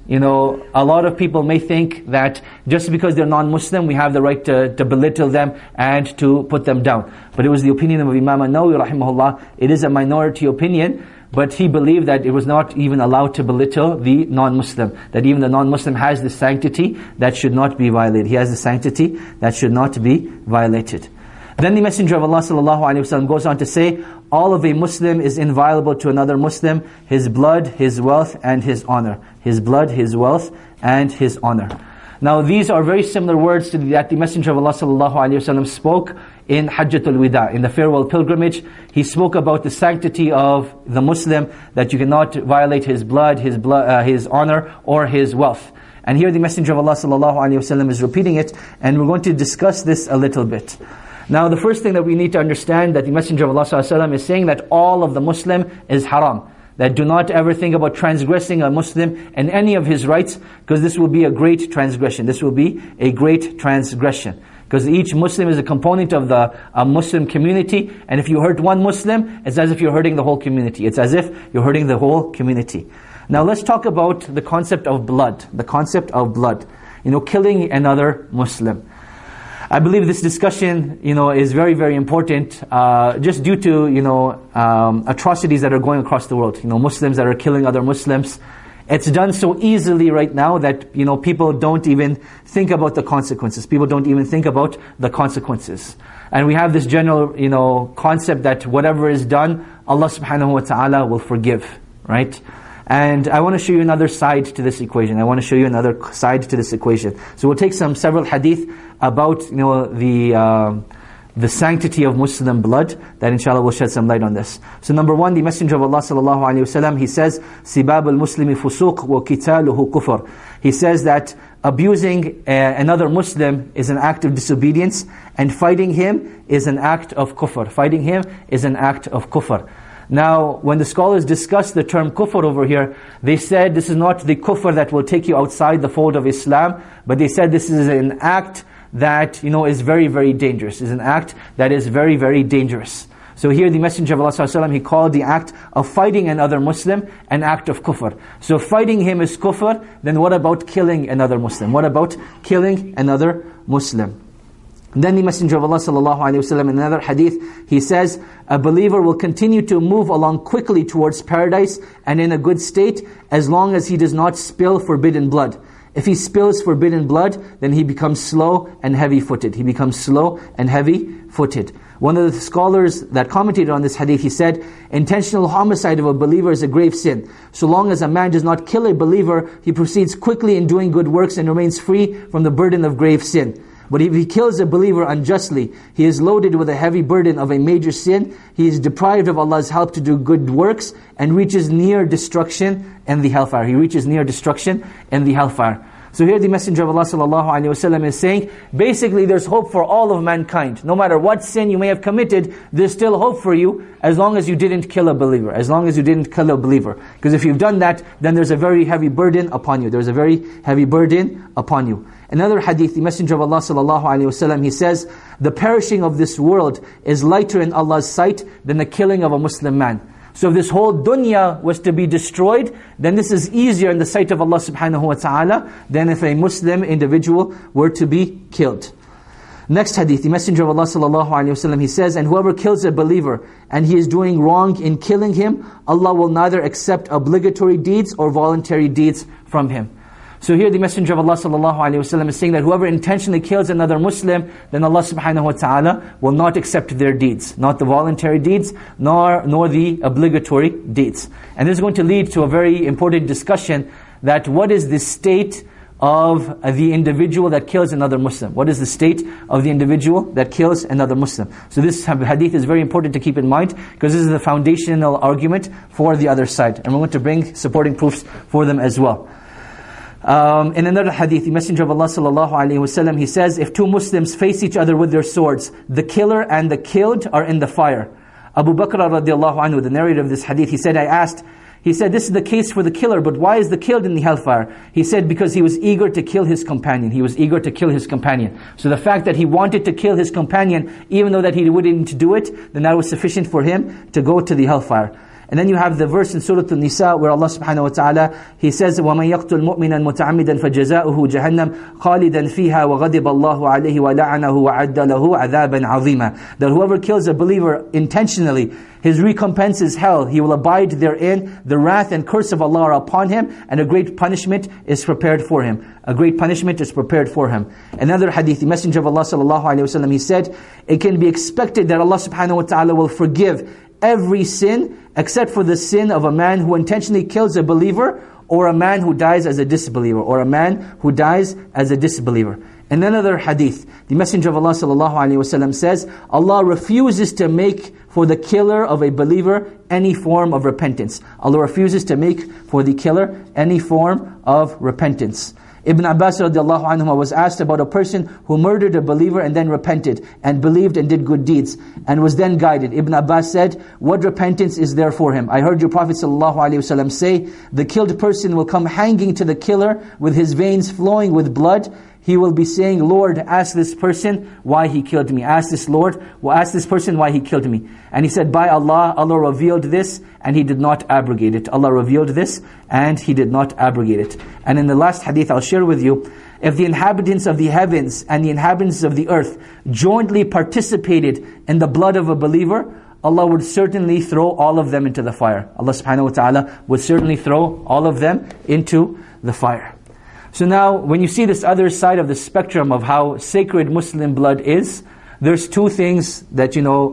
a lot of people may think that just because they're non-Muslim, we have the right to belittle them and to put them down. But it was the opinion of Imam an-Nawawi rahimahullah, it is a minority opinion, but he believed that it was not even allowed to belittle the non-Muslim. That even the non-Muslim has the sanctity that should not be violated. He has the sanctity that should not be violated. Then the Messenger of Allah sallallahu alaihi wasallam goes on to say, all of a Muslim is inviolable to another Muslim, his blood, his wealth, and his honor. His blood, his wealth, and his honor. Now these are very similar words to that the Messenger of Allah sallallahu alaihi wasallam spoke in Hajjatul Wida, in the farewell pilgrimage. He spoke about the sanctity of the Muslim, that you cannot violate his blood, his honor, or his wealth. And here the Messenger of Allah sallallahu alaihi wasallam is repeating it, and we're going to discuss this a little bit. Now the first thing that we need to understand, that the Messenger of Allah sallallahu alaihi wasallam is saying that all of the Muslim is haram. That do not ever think about transgressing a Muslim and any of his rights, because this will be a great transgression. This will be a great transgression. Because each Muslim is a component of the Muslim community, and if you hurt one Muslim, it's as if you're hurting the whole community. It's as if you're hurting the whole community. Now let's talk about the concept of blood. The concept of blood. Killing another Muslim. I believe this discussion, is very, very important, just due to, atrocities that are going across the world. Muslims that are killing other Muslims. It's done so easily right now that, people don't even think about the consequences. People don't even think about the consequences. And we have this general, concept that whatever is done, Allah subhanahu wa ta'ala will forgive, right? And I want to show you another side to this equation. So we'll take several hadith about, the sanctity of Muslim blood, that inshallah will shed some light on this. So number one, the Messenger of Allah sallallahu alaihi wasallam, he says, "Sibab al-Muslimi fusuq wa qitaluhu kufr." He says that abusing another Muslim is an act of disobedience, and fighting him is an act of kufr. Fighting him is an act of kufr. Now, when the scholars discuss the term kufr over here, they said this is not the kufr that will take you outside the fold of Islam, but they said this is an act that, is very, very dangerous. Is an act that is very, very dangerous. So here the Messenger of Allah ﷺ, he called the act of fighting another Muslim an act of kufr. So if fighting him is kufr, then what about killing another Muslim? What about killing another Muslim? Then the Messenger of Allah ﷺ, in another hadith, he says, a believer will continue to move along quickly towards paradise and in a good state as long as he does not spill forbidden blood. If he spills forbidden blood, then he becomes slow and heavy-footed. He becomes slow and heavy-footed. One of the scholars that commented on this hadith, he said, intentional homicide of a believer is a grave sin. So long as a man does not kill a believer, he proceeds quickly in doing good works and remains free from the burden of grave sin. But if he kills a believer unjustly, he is loaded with a heavy burden of a major sin, he is deprived of Allah's help to do good works, and reaches near destruction and the hellfire. He reaches near destruction and the hellfire. So here the Messenger of Allah ﷺ is saying, basically there's hope for all of mankind. No matter what sin you may have committed, there's still hope for you as long as you didn't kill a believer. As long as you didn't kill a believer. Because if you've done that, then there's a very heavy burden upon you. There's a very heavy burden upon you. Another hadith, the Messenger of Allah ﷺ, he says, the perishing of this world is lighter in Allah's sight than the killing of a Muslim man. So if this whole dunya was to be destroyed, then this is easier in the sight of Allah subhanahu wa ta'ala than if a Muslim individual were to be killed. Next hadith, the Messenger of Allah sallallahu alaihi wasallam, he says, and whoever kills a believer and he is doing wrong in killing him, Allah will neither accept obligatory deeds or voluntary deeds from him. So here the Messenger of Allah sallallahu alaihi wasallam is saying that whoever intentionally kills another Muslim, then Allah subhanahu wa ta'ala will not accept their deeds. Not the voluntary deeds, nor the obligatory deeds. And this is going to lead to a very important discussion that what is the state of the individual that kills another Muslim? What is the state of the individual that kills another Muslim? So this hadith is very important to keep in mind because this is the foundational argument for the other side. And we're going to bring supporting proofs for them as well. In another hadith, the Messenger of Allah sallallahu alaihi wasallam, he says, if two Muslims face each other with their swords, the killer and the killed are in the fire. Abu Bakr radiallahu anhu, the narrator of this hadith, he said, this is the case for the killer, but why is the killed in the hellfire? He said, because he was eager to kill his companion. He was eager to kill his companion. So the fact that he wanted to kill his companion, even though that he wouldn't do it, then that was sufficient for him to go to the hellfire. And then you have the verse in Surah An-Nisa where Allah subhanahu wa ta'ala, He says, وَمَنْ يَقْتُلْ مُؤْمِنًا مُتَعَمِّدًا فَجَزَاؤُهُ جَهَنَّمْ خَالِدًا فِيهَا وَغَضِبَ اللَّهُ عَلَيْهِ وَلَعَنَهُ وَعَدَّ لَهُ عَذَابًا عَظِيمًا. That whoever kills a believer intentionally, his recompense is hell. He will abide therein. The wrath and curse of Allah are upon him, and a great punishment is prepared for him. A great punishment is prepared for him. Another hadith, the Messenger of Allah sallallahu alaihi wasallam, he said, it can be expected that Allah subhanahu wa ta'ala will forgive every sin except for the sin of a man who intentionally kills a believer or a man who dies as a disbeliever In another hadith, the Messenger of Allah sallallahu alaihi wasallam says, Allah refuses to make for the killer of a believer any form of repentance. Allah refuses to make for the killer any form of repentance. Ibn Abbas radiallahu anhu was asked about a person who murdered a believer and then repented and believed and did good deeds and was then guided. Ibn Abbas said, what repentance is there for him? I heard your Prophet sallallahu alaihi wasallam say, the killed person will come hanging to the killer with his veins flowing with blood. He will be saying, Lord, ask this person why he killed me. Ask this person why he killed me. And he said, by Allah, Allah revealed this and He did not abrogate it. Allah revealed this and He did not abrogate it. And in the last hadith I'll share with you, if the inhabitants of the heavens and the inhabitants of the earth jointly participated in the blood of a believer, Allah would certainly throw all of them into the fire. Allah subhanahu wa ta'ala would certainly throw all of them into the fire. So now, when you see this other side of the spectrum of how sacred Muslim blood is, there's two things that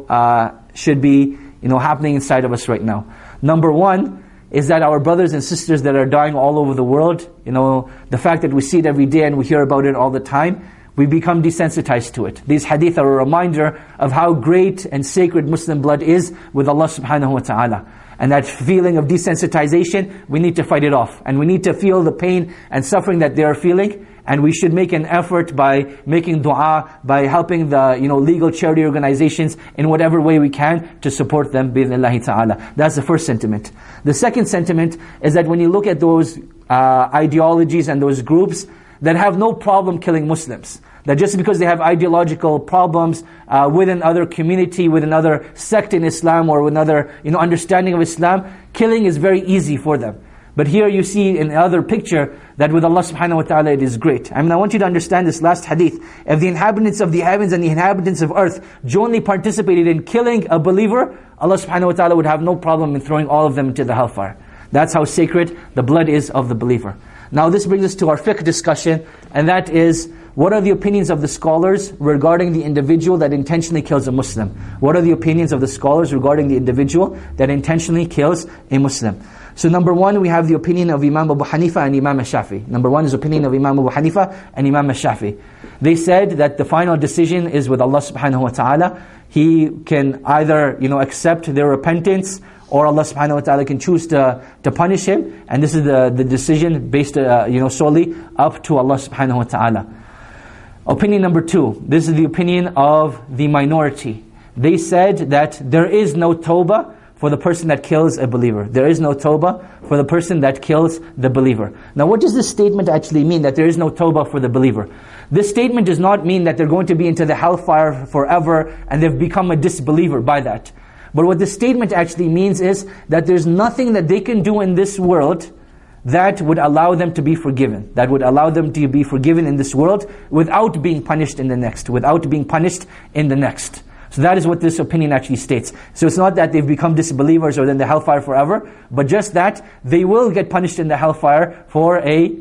should be happening inside of us right now. Number one is that our brothers and sisters that are dying all over the world, the fact that we see it every day and we hear about it all the time, we become desensitized to it. These hadith are a reminder of how great and sacred Muslim blood is with Allah subhanahu wa ta'ala. And that feeling of desensitization, we need to fight it off. And we need to feel the pain and suffering that they are feeling. And we should make an effort by making dua, by helping the legal charity organizations in whatever way we can to support them, bi-idhnillahi ta'ala. That's the first sentiment. The second sentiment is that when you look at those ideologies and those groups that have no problem killing Muslims, that just because they have ideological problems with another community, with another sect in Islam, or with another understanding of Islam, killing is very easy for them. But here you see in the other picture that with Allah subhanahu wa ta'ala it is great. I want you to understand this last hadith. If the inhabitants of the heavens and the inhabitants of earth jointly participated in killing a believer, Allah subhanahu wa ta'ala would have no problem in throwing all of them into the hellfire. That's how sacred the blood is of the believer. Now this brings us to our fiqh discussion, and that is, what are the opinions of the scholars regarding the individual that intentionally kills a Muslim? What are the opinions of the scholars regarding the individual that intentionally kills a Muslim? So number one, we have the opinion of Imam Abu Hanifa and Imam Shafi. Number one is the opinion of Imam Abu Hanifa and Imam Shafi. They said that the final decision is with Allah subhanahu wa ta'ala. He can either accept their repentance, or Allah subhanahu wa ta'ala can choose to punish him. And this is the decision based solely up to Allah subhanahu wa ta'ala. Opinion number two, this is the opinion of the minority. They said that there is no tawbah for the person that kills a believer. There is no tawbah for the person that kills the believer. Now what does this statement actually mean, that there is no tawbah for the believer? This statement does not mean that they're going to be into the hellfire forever and they've become a disbeliever by that. But what this statement actually means is that there's nothing that they can do in this world that would allow them to be forgiven. That would allow them to be forgiven in this world without being punished in the next. Without being punished in the next. So that is what this opinion actually states. So it's not that they've become disbelievers or in the hellfire forever, but just that they will get punished in the hellfire for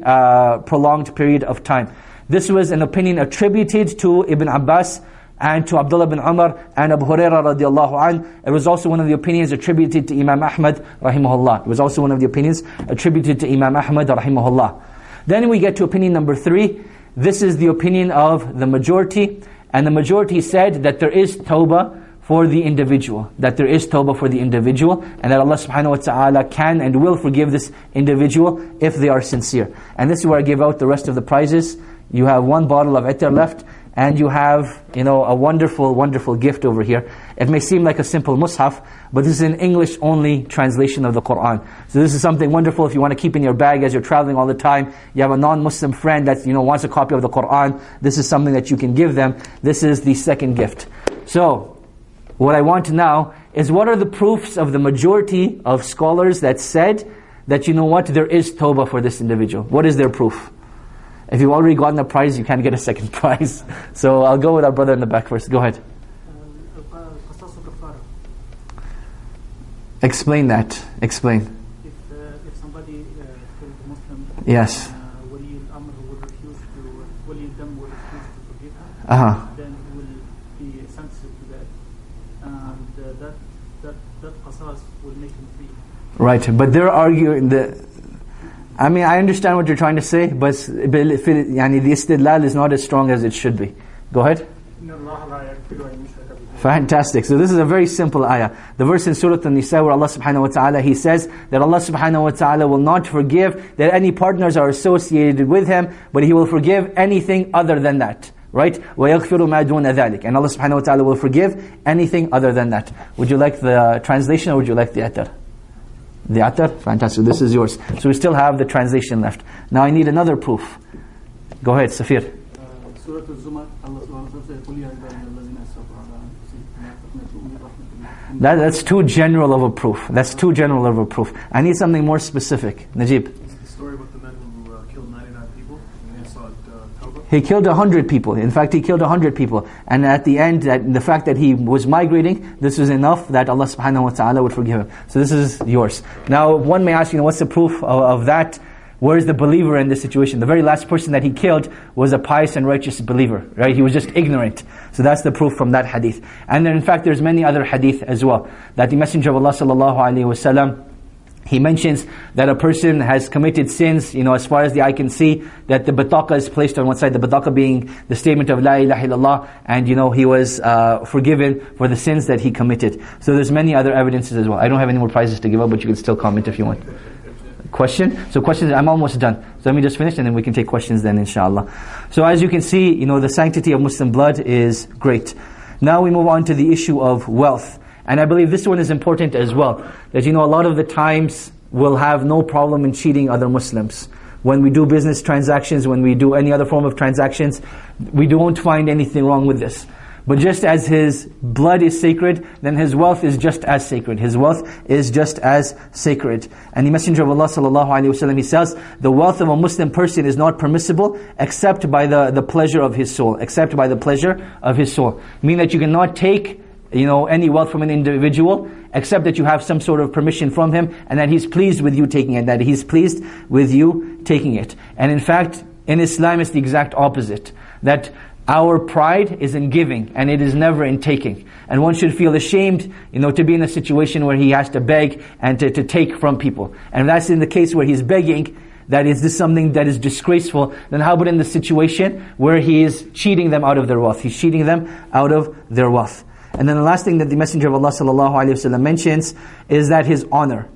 a prolonged period of time. This was an opinion attributed to Ibn Abbas and to Abdullah bin Umar and Abu Hurairah radiallahu anh. It was also one of the opinions attributed to Imam Ahmad rahimahullah. It was also one of the opinions attributed to Imam Ahmad rahimahullah. Then we get to opinion number three. This is the opinion of the majority. And the majority said that there is tawbah for the individual. That there is tawbah for the individual. And that Allah subhanahu wa ta'ala can and will forgive this individual if they are sincere. And this is where I give out the rest of the prizes. You have one bottle of Itar left. And you have, a wonderful, wonderful gift over here. It may seem like a simple mushaf, but this is an English-only translation of the Qur'an. So this is something wonderful if you want to keep in your bag as you're traveling all the time. You have a non-Muslim friend that wants a copy of the Qur'an. This is something that you can give them. This is the second gift. So, what I want now is, what are the proofs of the majority of scholars that said that there is tawbah for this individual? What is their proof? If you've already gotten a prize, you can't get a second prize. So I'll go with our brother in the back first. Go ahead. Explain that. Explain. If somebody killed a Muslim, yes. Wali al-Amr will refuse to, Wali al-Dam will refuse to forgive her, then he will be sensitive to that. And that qasas will make him free. Right, but they're arguing I understand what you're trying to say, but the istidlal is not as strong as it should be. Go ahead. Fantastic. So this is a very simple ayah. The verse in Surah An-Nisa where Allah subhanahu wa ta'ala, He says that Allah subhanahu wa ta'ala will not forgive that any partners are associated with Him, but He will forgive anything other than that. Right? وَيَغْفِرُ مَا دُونَ ذَلِكَ. And Allah subhanahu wa ta'ala will forgive anything other than that. Would you like the translation or would you like the atar? The atar? Fantastic. This is yours. So we still have the translation left. Now I need another proof. Go ahead, Safir. Surah Al-Zumar, Allah subhanahu wa ta'ala, that's too general of a proof. That's too general of a proof. I need something more specific. Najib. It's the story about the men who killed 99 people and they sought tawbah. He killed 100 people. In fact, he killed 100 people. And at the end, the fact that he was migrating, this was enough that Allah subhanahu wa ta'ala would forgive him. So this is yours. Now, one may ask, what's the proof of that? Where is the believer in this situation? The very last person that he killed was a pious and righteous believer, right? He was just ignorant. So that's the proof from that hadith. And then in fact, there's many other hadith as well. That the Messenger of Allah sallallahu alaihi wasallam, he mentions that a person has committed sins, as far as the eye can see, that the bataqa is placed on one side, the bataqa being the statement of La ilaha illallah, and he was forgiven for the sins that he committed. So there's many other evidences as well. I don't have any more prizes to give out, but you can still comment if you want. Question? So questions, I'm almost done. So let me just finish and then we can take questions then, inshallah. So as you can see, the sanctity of Muslim blood is great. Now we move on to the issue of wealth. And I believe this one is important as well. That a lot of the times we'll have no problem in cheating other Muslims. When we do business transactions, when we do any other form of transactions, we don't find anything wrong with this. But just as his blood is sacred, then his wealth is just as sacred. His wealth is just as sacred. And the Messenger of Allah sallallahu alaihi wasallam, he says, the wealth of a Muslim person is not permissible except by the pleasure of his soul. Except by the pleasure of his soul. Meaning that you cannot take any wealth from an individual, except that you have some sort of permission from him, and that he's pleased with you taking it, that he's pleased with you taking it. And in fact, in Islam it's the exact opposite. That our pride is in giving, and it is never in taking. And one should feel ashamed, to be in a situation where he has to beg and to take from people. And if that's in the case where he's begging, that is this something that is disgraceful, then how about in the situation where he is cheating them out of their wealth? He's cheating them out of their wealth. And then the last thing that the Messenger of Allah sallallahu alaihi wasallam mentions is that his honor.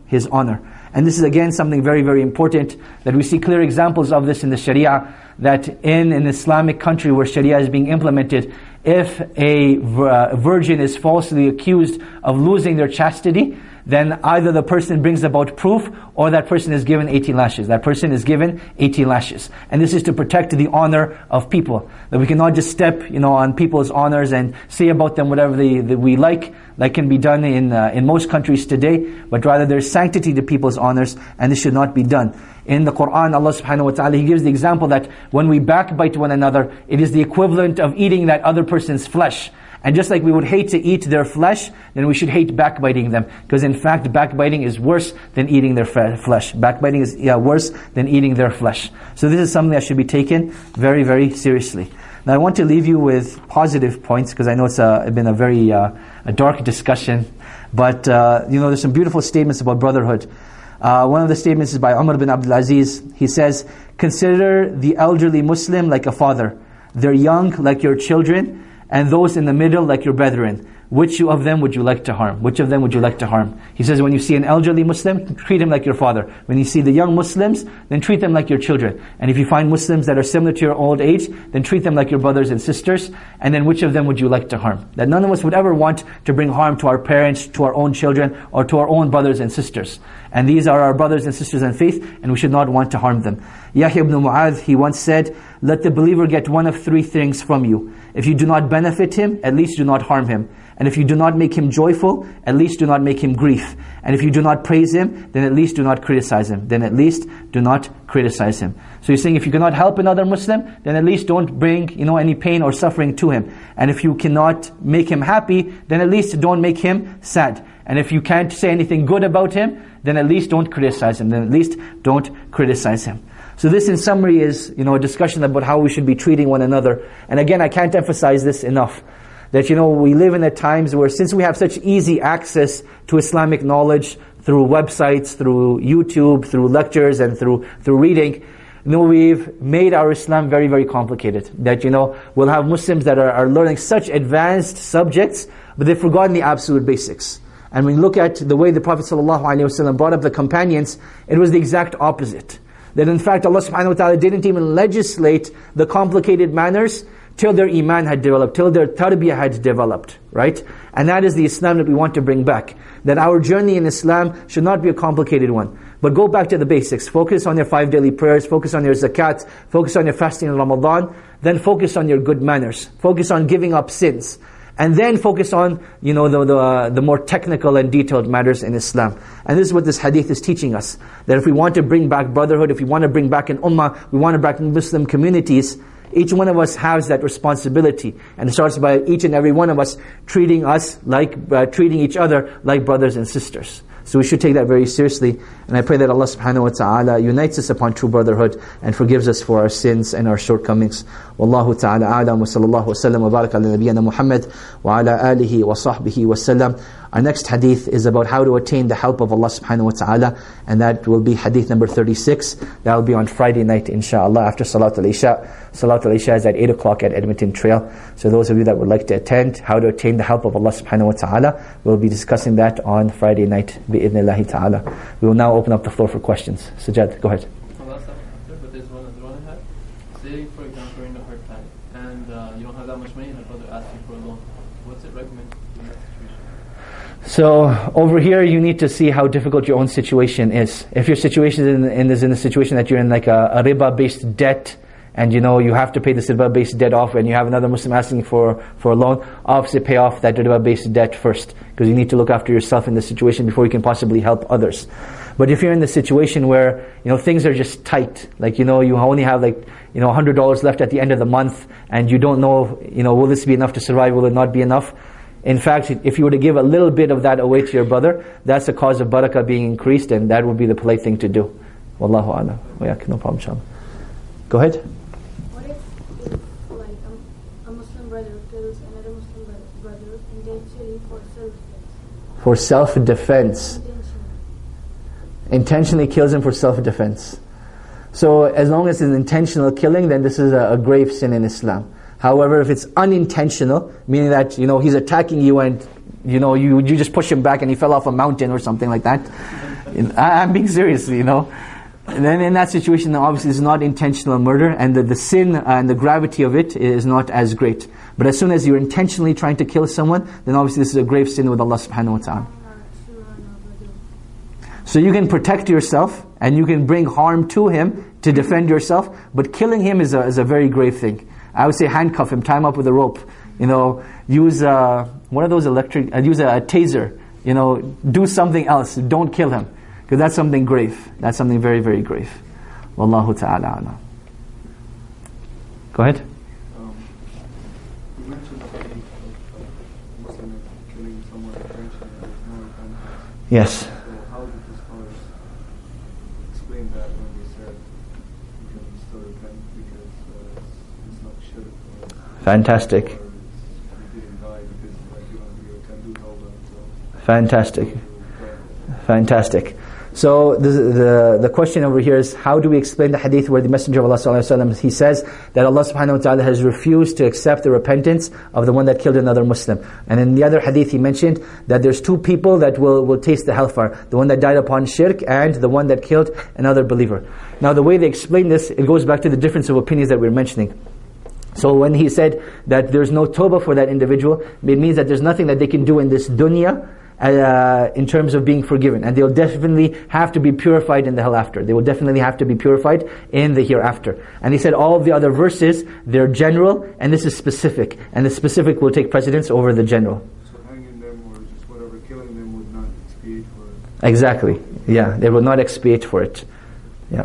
And this is again something very, very important, that we see clear examples of this in the Sharia, that in an Islamic country where Sharia is being implemented, if a virgin is falsely accused of losing their chastity, then either the person brings about proof or that person is given 18 lashes. That person is given 18 lashes. And this is to protect the honor of people. That we cannot just step, on people's honors and say about them whatever that we like can be done in most countries today. But rather there's sanctity to people's honors, and this should not be done. In the Quran, Allah subhanahu wa ta'ala, He gives the example that when we backbite one another, it is the equivalent of eating that other person's flesh. And just like we would hate to eat their flesh, then we should hate backbiting them. Because in fact, backbiting is worse than eating their flesh. Backbiting is worse than eating their flesh. So this is something that should be taken very, very seriously. Now I want to leave you with positive points, because I know it's been a very a dark discussion. But there's some beautiful statements about brotherhood. One of the statements is by Umar bin Abdul Aziz. He says, consider the elderly Muslim like a father, their young like your children, and those in the middle like your brethren. Which of them would you like to harm? Which of them would you like to harm? He says, when you see an elderly Muslim, treat him like your father. When you see the young Muslims, then treat them like your children. And if you find Muslims that are similar to your old age, then treat them like your brothers and sisters. And then which of them would you like to harm? That none of us would ever want to bring harm to our parents, to our own children, or to our own brothers and sisters. And these are our brothers and sisters in faith, and we should not want to harm them. Yahya ibn Mu'adh, he once said, let the believer get one of three things from you. If you do not benefit him, at least do not harm him. And if you do not make him joyful, at least do not make him grief. And if you do not praise him, then at least do not criticize him. So he's saying, if you cannot help another Muslim, then at least don't bring any pain or suffering to him. And if you cannot make him happy, then at least don't make him sad. And if you can't say anything good about him, then at least don't criticize him. So this in summary is a discussion about how we should be treating one another. And again, I can't emphasize this enough. That we live in times where, since we have such easy access to Islamic knowledge through websites, through YouTube, through lectures, and through reading, we've made our Islam very, very complicated. That we'll have Muslims that are learning such advanced subjects, but they've forgotten the absolute basics. And when you look at the way the Prophet ﷺ brought up the companions, it was the exact opposite. That in fact Allah subhanahu wa ta'ala didn't even legislate the complicated manners till their iman had developed, till their tarbiyah had developed, right? And that is the Islam that we want to bring back. That our journey in Islam should not be a complicated one, but go back to the basics. Focus on your 5 daily prayers, focus on your zakat, focus on your fasting in Ramadan, then focus on your good manners, focus on giving up sins, and then focus on the more technical and detailed matters in Islam. And this is what this hadith is teaching us. That if we want to bring back brotherhood, if we want to bring back an ummah, we want to bring back Muslim communities, Each one of us has that responsibility. And it starts by each and every one of us treating each other like brothers and sisters. So we should take that very seriously. And I pray that Allah subhanahu wa ta'ala unites us upon true brotherhood and forgives us for our sins and our shortcomings. Wallahu ta'ala a'lam wa sallallahu wa sallam wa baraka ala nabiyyina Muhammad wa ala alihi wa sahbihi wa sallam. Our next hadith is about how to attain the help of Allah subhanahu wa ta'ala, and that will be hadith number 36. That will be on Friday night inshaAllah after Salatul Isha. Salatul Isha is at 8 o'clock at Edmonton Trail. So those of you that would like to attend, how to attain the help of Allah subhanahu wa ta'ala, we'll be discussing that on Friday night bi'idhnillahi ta'ala. We will now open up the floor for questions. Sajjad, go ahead. But there's one I had. Say, for example, you're in a hard time and you don't have that much money and a brother asks you for a loan. What's it recommended in that situation? So over here you need to see how difficult your own situation is. If your situation is in a situation that you're in like a riba based debt, and you have to pay this riba based debt off, and you have another Muslim asking for a loan, obviously pay off that riba based debt first, because you need to look after yourself in this situation before you can possibly help others. But if you're in the situation where things are just tight, like you only have $100 left at the end of the month, and you don't know will this be enough to survive, will it not be enough? In fact, if you were to give a little bit of that away to your brother, that's the cause of barakah being increased, and that would be the polite thing to do. Wallahu a'lam. No problem, inshallah. Go ahead. What if like a Muslim brother kills another Muslim brother intentionally for self-defense? For self-defense. Intentionally kills him for self-defense. So as long as it's intentional killing, then this is a grave sin in Islam. However, if it's unintentional, meaning that he's attacking you and you just push him back and he fell off a mountain or something like that, I'm being serious, And then in that situation, obviously it's not intentional murder, and the sin and the gravity of it is not as great. But as soon as you're intentionally trying to kill someone, then obviously this is a grave sin with Allah subhanahu wa ta'ala. So you can protect yourself and you can bring harm to him to defend yourself, but killing him is a very grave thing. I would say handcuff him, tie him up with a rope. Use one of those electric. Use a taser. Do something else. Don't kill him, because that's something grave. That's something very, very grave. Wallahu ta'ala a'lam. Go ahead. You mentioned a Muslim killing someone intentionally and there's no repentance. Yes. So how did the scholars explain that when they said you can still repent because it's not shirk? Fantastic. Or you didn't die because you can do tawbah. So Fantastic. Fantastic. So the question over here is, how do we explain the hadith where the Messenger of Allah ﷺ, he says that Allah subhanahu wa ta'ala has refused to accept the repentance of the one that killed another Muslim. And in the other hadith he mentioned that there's two people that will taste the hellfire, the one that died upon shirk and the one that killed another believer. Now the way they explain this, it goes back to the difference of opinions that we're mentioning. So when he said that there's no tawbah for that individual, it means that there's nothing that they can do in this dunya in terms of being forgiven, and they'll definitely have to be purified in the hereafter. They will definitely have to be purified in the hereafter. And he said all of the other verses, they're general, and this is specific, and the specific will take precedence over the general. So hanging them or just whatever, killing them would not expiate for it. Exactly. Yeah, they will not expiate for it. Yeah.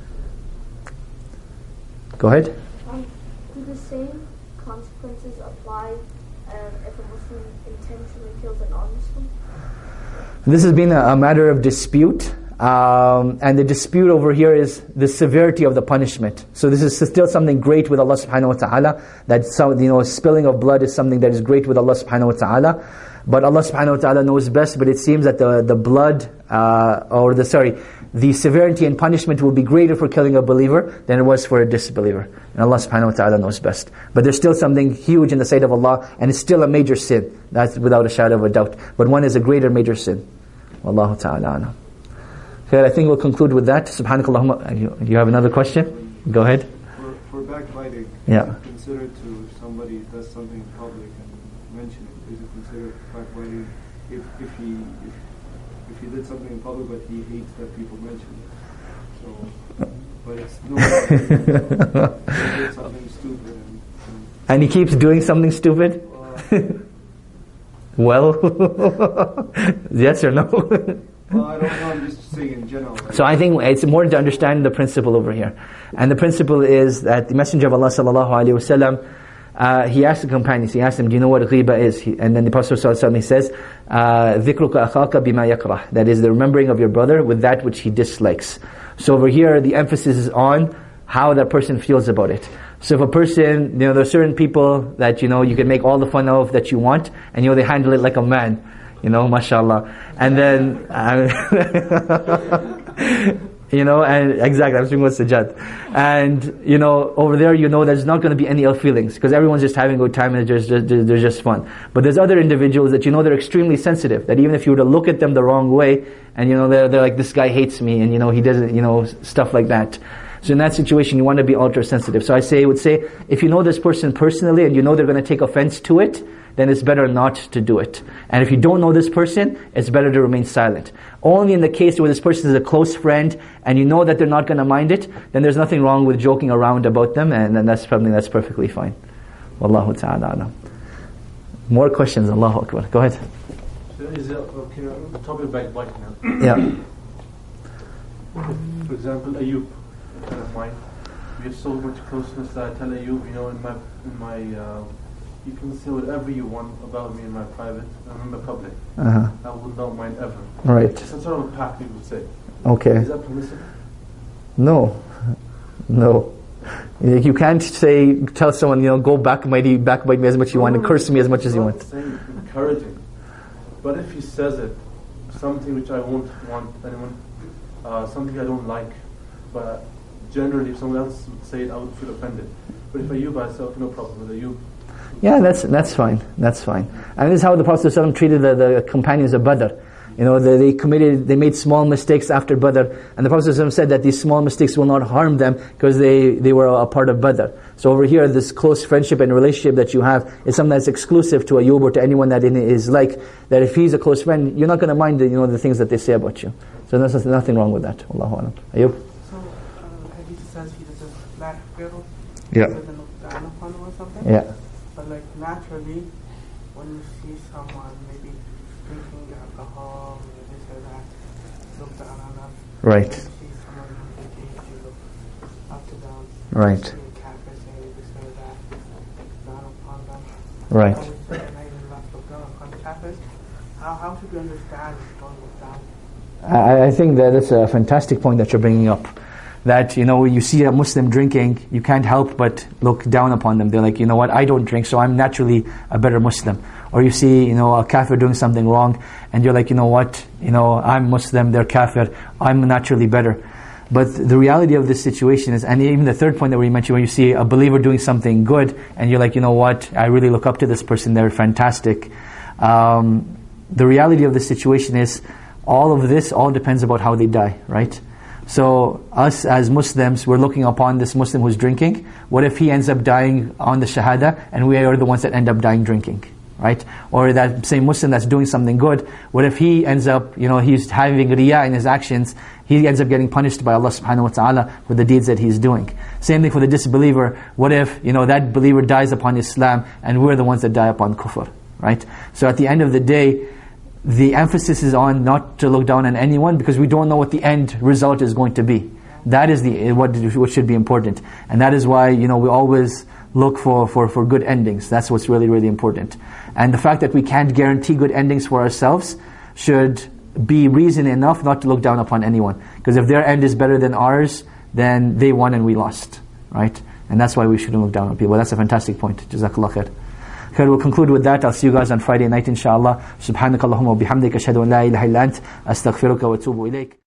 Go ahead. Do the same consequences apply if a Muslim intentionally kills a non-Muslim? This has been a matter of dispute, and the dispute over here is the severity of the punishment. So this is still something great with Allah subhanahu wa ta'ala, that spilling of blood is something that is great with Allah subhanahu wa ta'ala. But Allah subhanahu wa ta'ala knows best, but it seems that the blood, the severity and punishment will be greater for killing a believer than it was for a disbeliever. And Allah subhanahu wa ta'ala knows best. But there's still something huge in the sight of Allah, and it's still a major sin. That's without a shadow of a doubt. But one is a greater major sin. Wallahu ta'ala a'lam. Okay, I think we'll conclude with that. Subhanakallahumma. You have another question? Go ahead. For backbiting, Yeah. is it considered to somebody does something in public and mention it? Is it considered backbiting if he did something in public but he hates that people mention it? So, but it's no. He did something stupid And he keeps doing something stupid? Well, yes or no? Well, I don't know, I'm just saying in general. Right? So I think it's important to understand the principle over here. And the principle is that the Messenger of Allah sallallahu alaihi wasallam, he asked the companions, he asked them, do you know what ghiba is? And then the Prophet sallallahu alaihi wasallam, he says, ذِكْرُكَ أَخَاكَ بِمَا يَكْرَهُ. That is the remembering of your brother with that which he dislikes. So over here, the emphasis is on how that person feels about it. So if a person, there are certain people that, you can make all the fun of that you want, and they handle it like a man, mashallah. And then, and exactly, I'm speaking with Sajjad. And, over there, there's not going to be any ill feelings, because everyone's just having a good time and they're just fun. But there's other individuals that they're extremely sensitive, that even if you were to look at them the wrong way, and they're like, this guy hates me, and he doesn't, stuff like that. So in that situation, you want to be ultra sensitive. So I would say, if you know this person personally and they're going to take offense to it, then it's better not to do it. And if you don't know this person, it's better to remain silent. Only in the case where this person is a close friend and that they're not going to mind it, then there's nothing wrong with joking around about them, and then that's perfectly fine. Wallahu ta'ala alam. More questions, Allahu Akbar. Go ahead. So is it okay, the topic of backbiting now? Yeah. For example, Ayub, a friend of mine, we have so much closeness that I tell Ayub, in my you can say whatever you want about me in my private and in my public. I will not mind ever. Right. It's some sort of a pact, people would say. Okay. Is that permissible? No. You can't tell someone, go backbite me as much as you want, and curse me as much as you want. Saying encouraging. But if he says it, something which I won't want anyone, something I don't like, but generally if someone else would say it, I would feel offended. But if Ayub, I say, okay, no problem with Ayub. Yeah, that's fine. That's fine. And this is how the Prophet ﷺ treated the companions of Badr. They made small mistakes after Badr, and the Prophet ﷺ said that these small mistakes will not harm them because they were a part of Badr. So over here, this close friendship and relationship that you have is something that's exclusive to Ayub or to anyone that is like that. If he's a close friend, you're not going to mind the things that they say about you. So there's nothing wrong with that. Allahu Alam. Ayub? So, Hadith says he doesn't lack people. Yeah. Doesn't look down upon them or something. Yeah. But naturally, when you see someone maybe drinking alcohol, this or that, look down on them. Right. When you see someone drinking, you look up to them. Right. You see a kafir saying this or that, look down upon them. Right. Look down upon the kafirs. How should we understand don't look down? I think that is a fantastic point that you're bringing up. That, you see a Muslim drinking, you can't help but look down upon them. They're like, what, I don't drink, so I'm naturally a better Muslim. Or you see, a kafir doing something wrong, and you're like, what, I'm Muslim, they're kafir, I'm naturally better. But the reality of this situation is, and even the third point that we mentioned, when you see a believer doing something good, and you're like, what, I really look up to this person, they're fantastic. The reality of the situation is, all of this all depends about how they die, right? So us as Muslims, we're looking upon this Muslim who's drinking. What if he ends up dying on the Shahada and we are the ones that end up dying drinking, right? Or that same Muslim that's doing something good, what if he ends up, he's having riyah in his actions, he ends up getting punished by Allah subhanahu wa ta'ala for the deeds that he's doing. Same thing for the disbeliever. What if, that believer dies upon Islam and we're the ones that die upon kufr, right? So at the end of the day, the emphasis is on not to look down on anyone, because we don't know what the end result is going to be. That is what should be important. And that is why, we always look for good endings. That's what's really, really important. And the fact that we can't guarantee good endings for ourselves should be reason enough not to look down upon anyone. Because if their end is better than ours, then they won and we lost, right? And that's why we shouldn't look down on people. That's a fantastic point. Jazakallah khair. We'll conclude with that. I'll see you guys on Friday night, inshallah. Subhanakallahumma wa bihamdika ashhadu an la ilaha illa ant astaghfiruka wa atubu ilayk.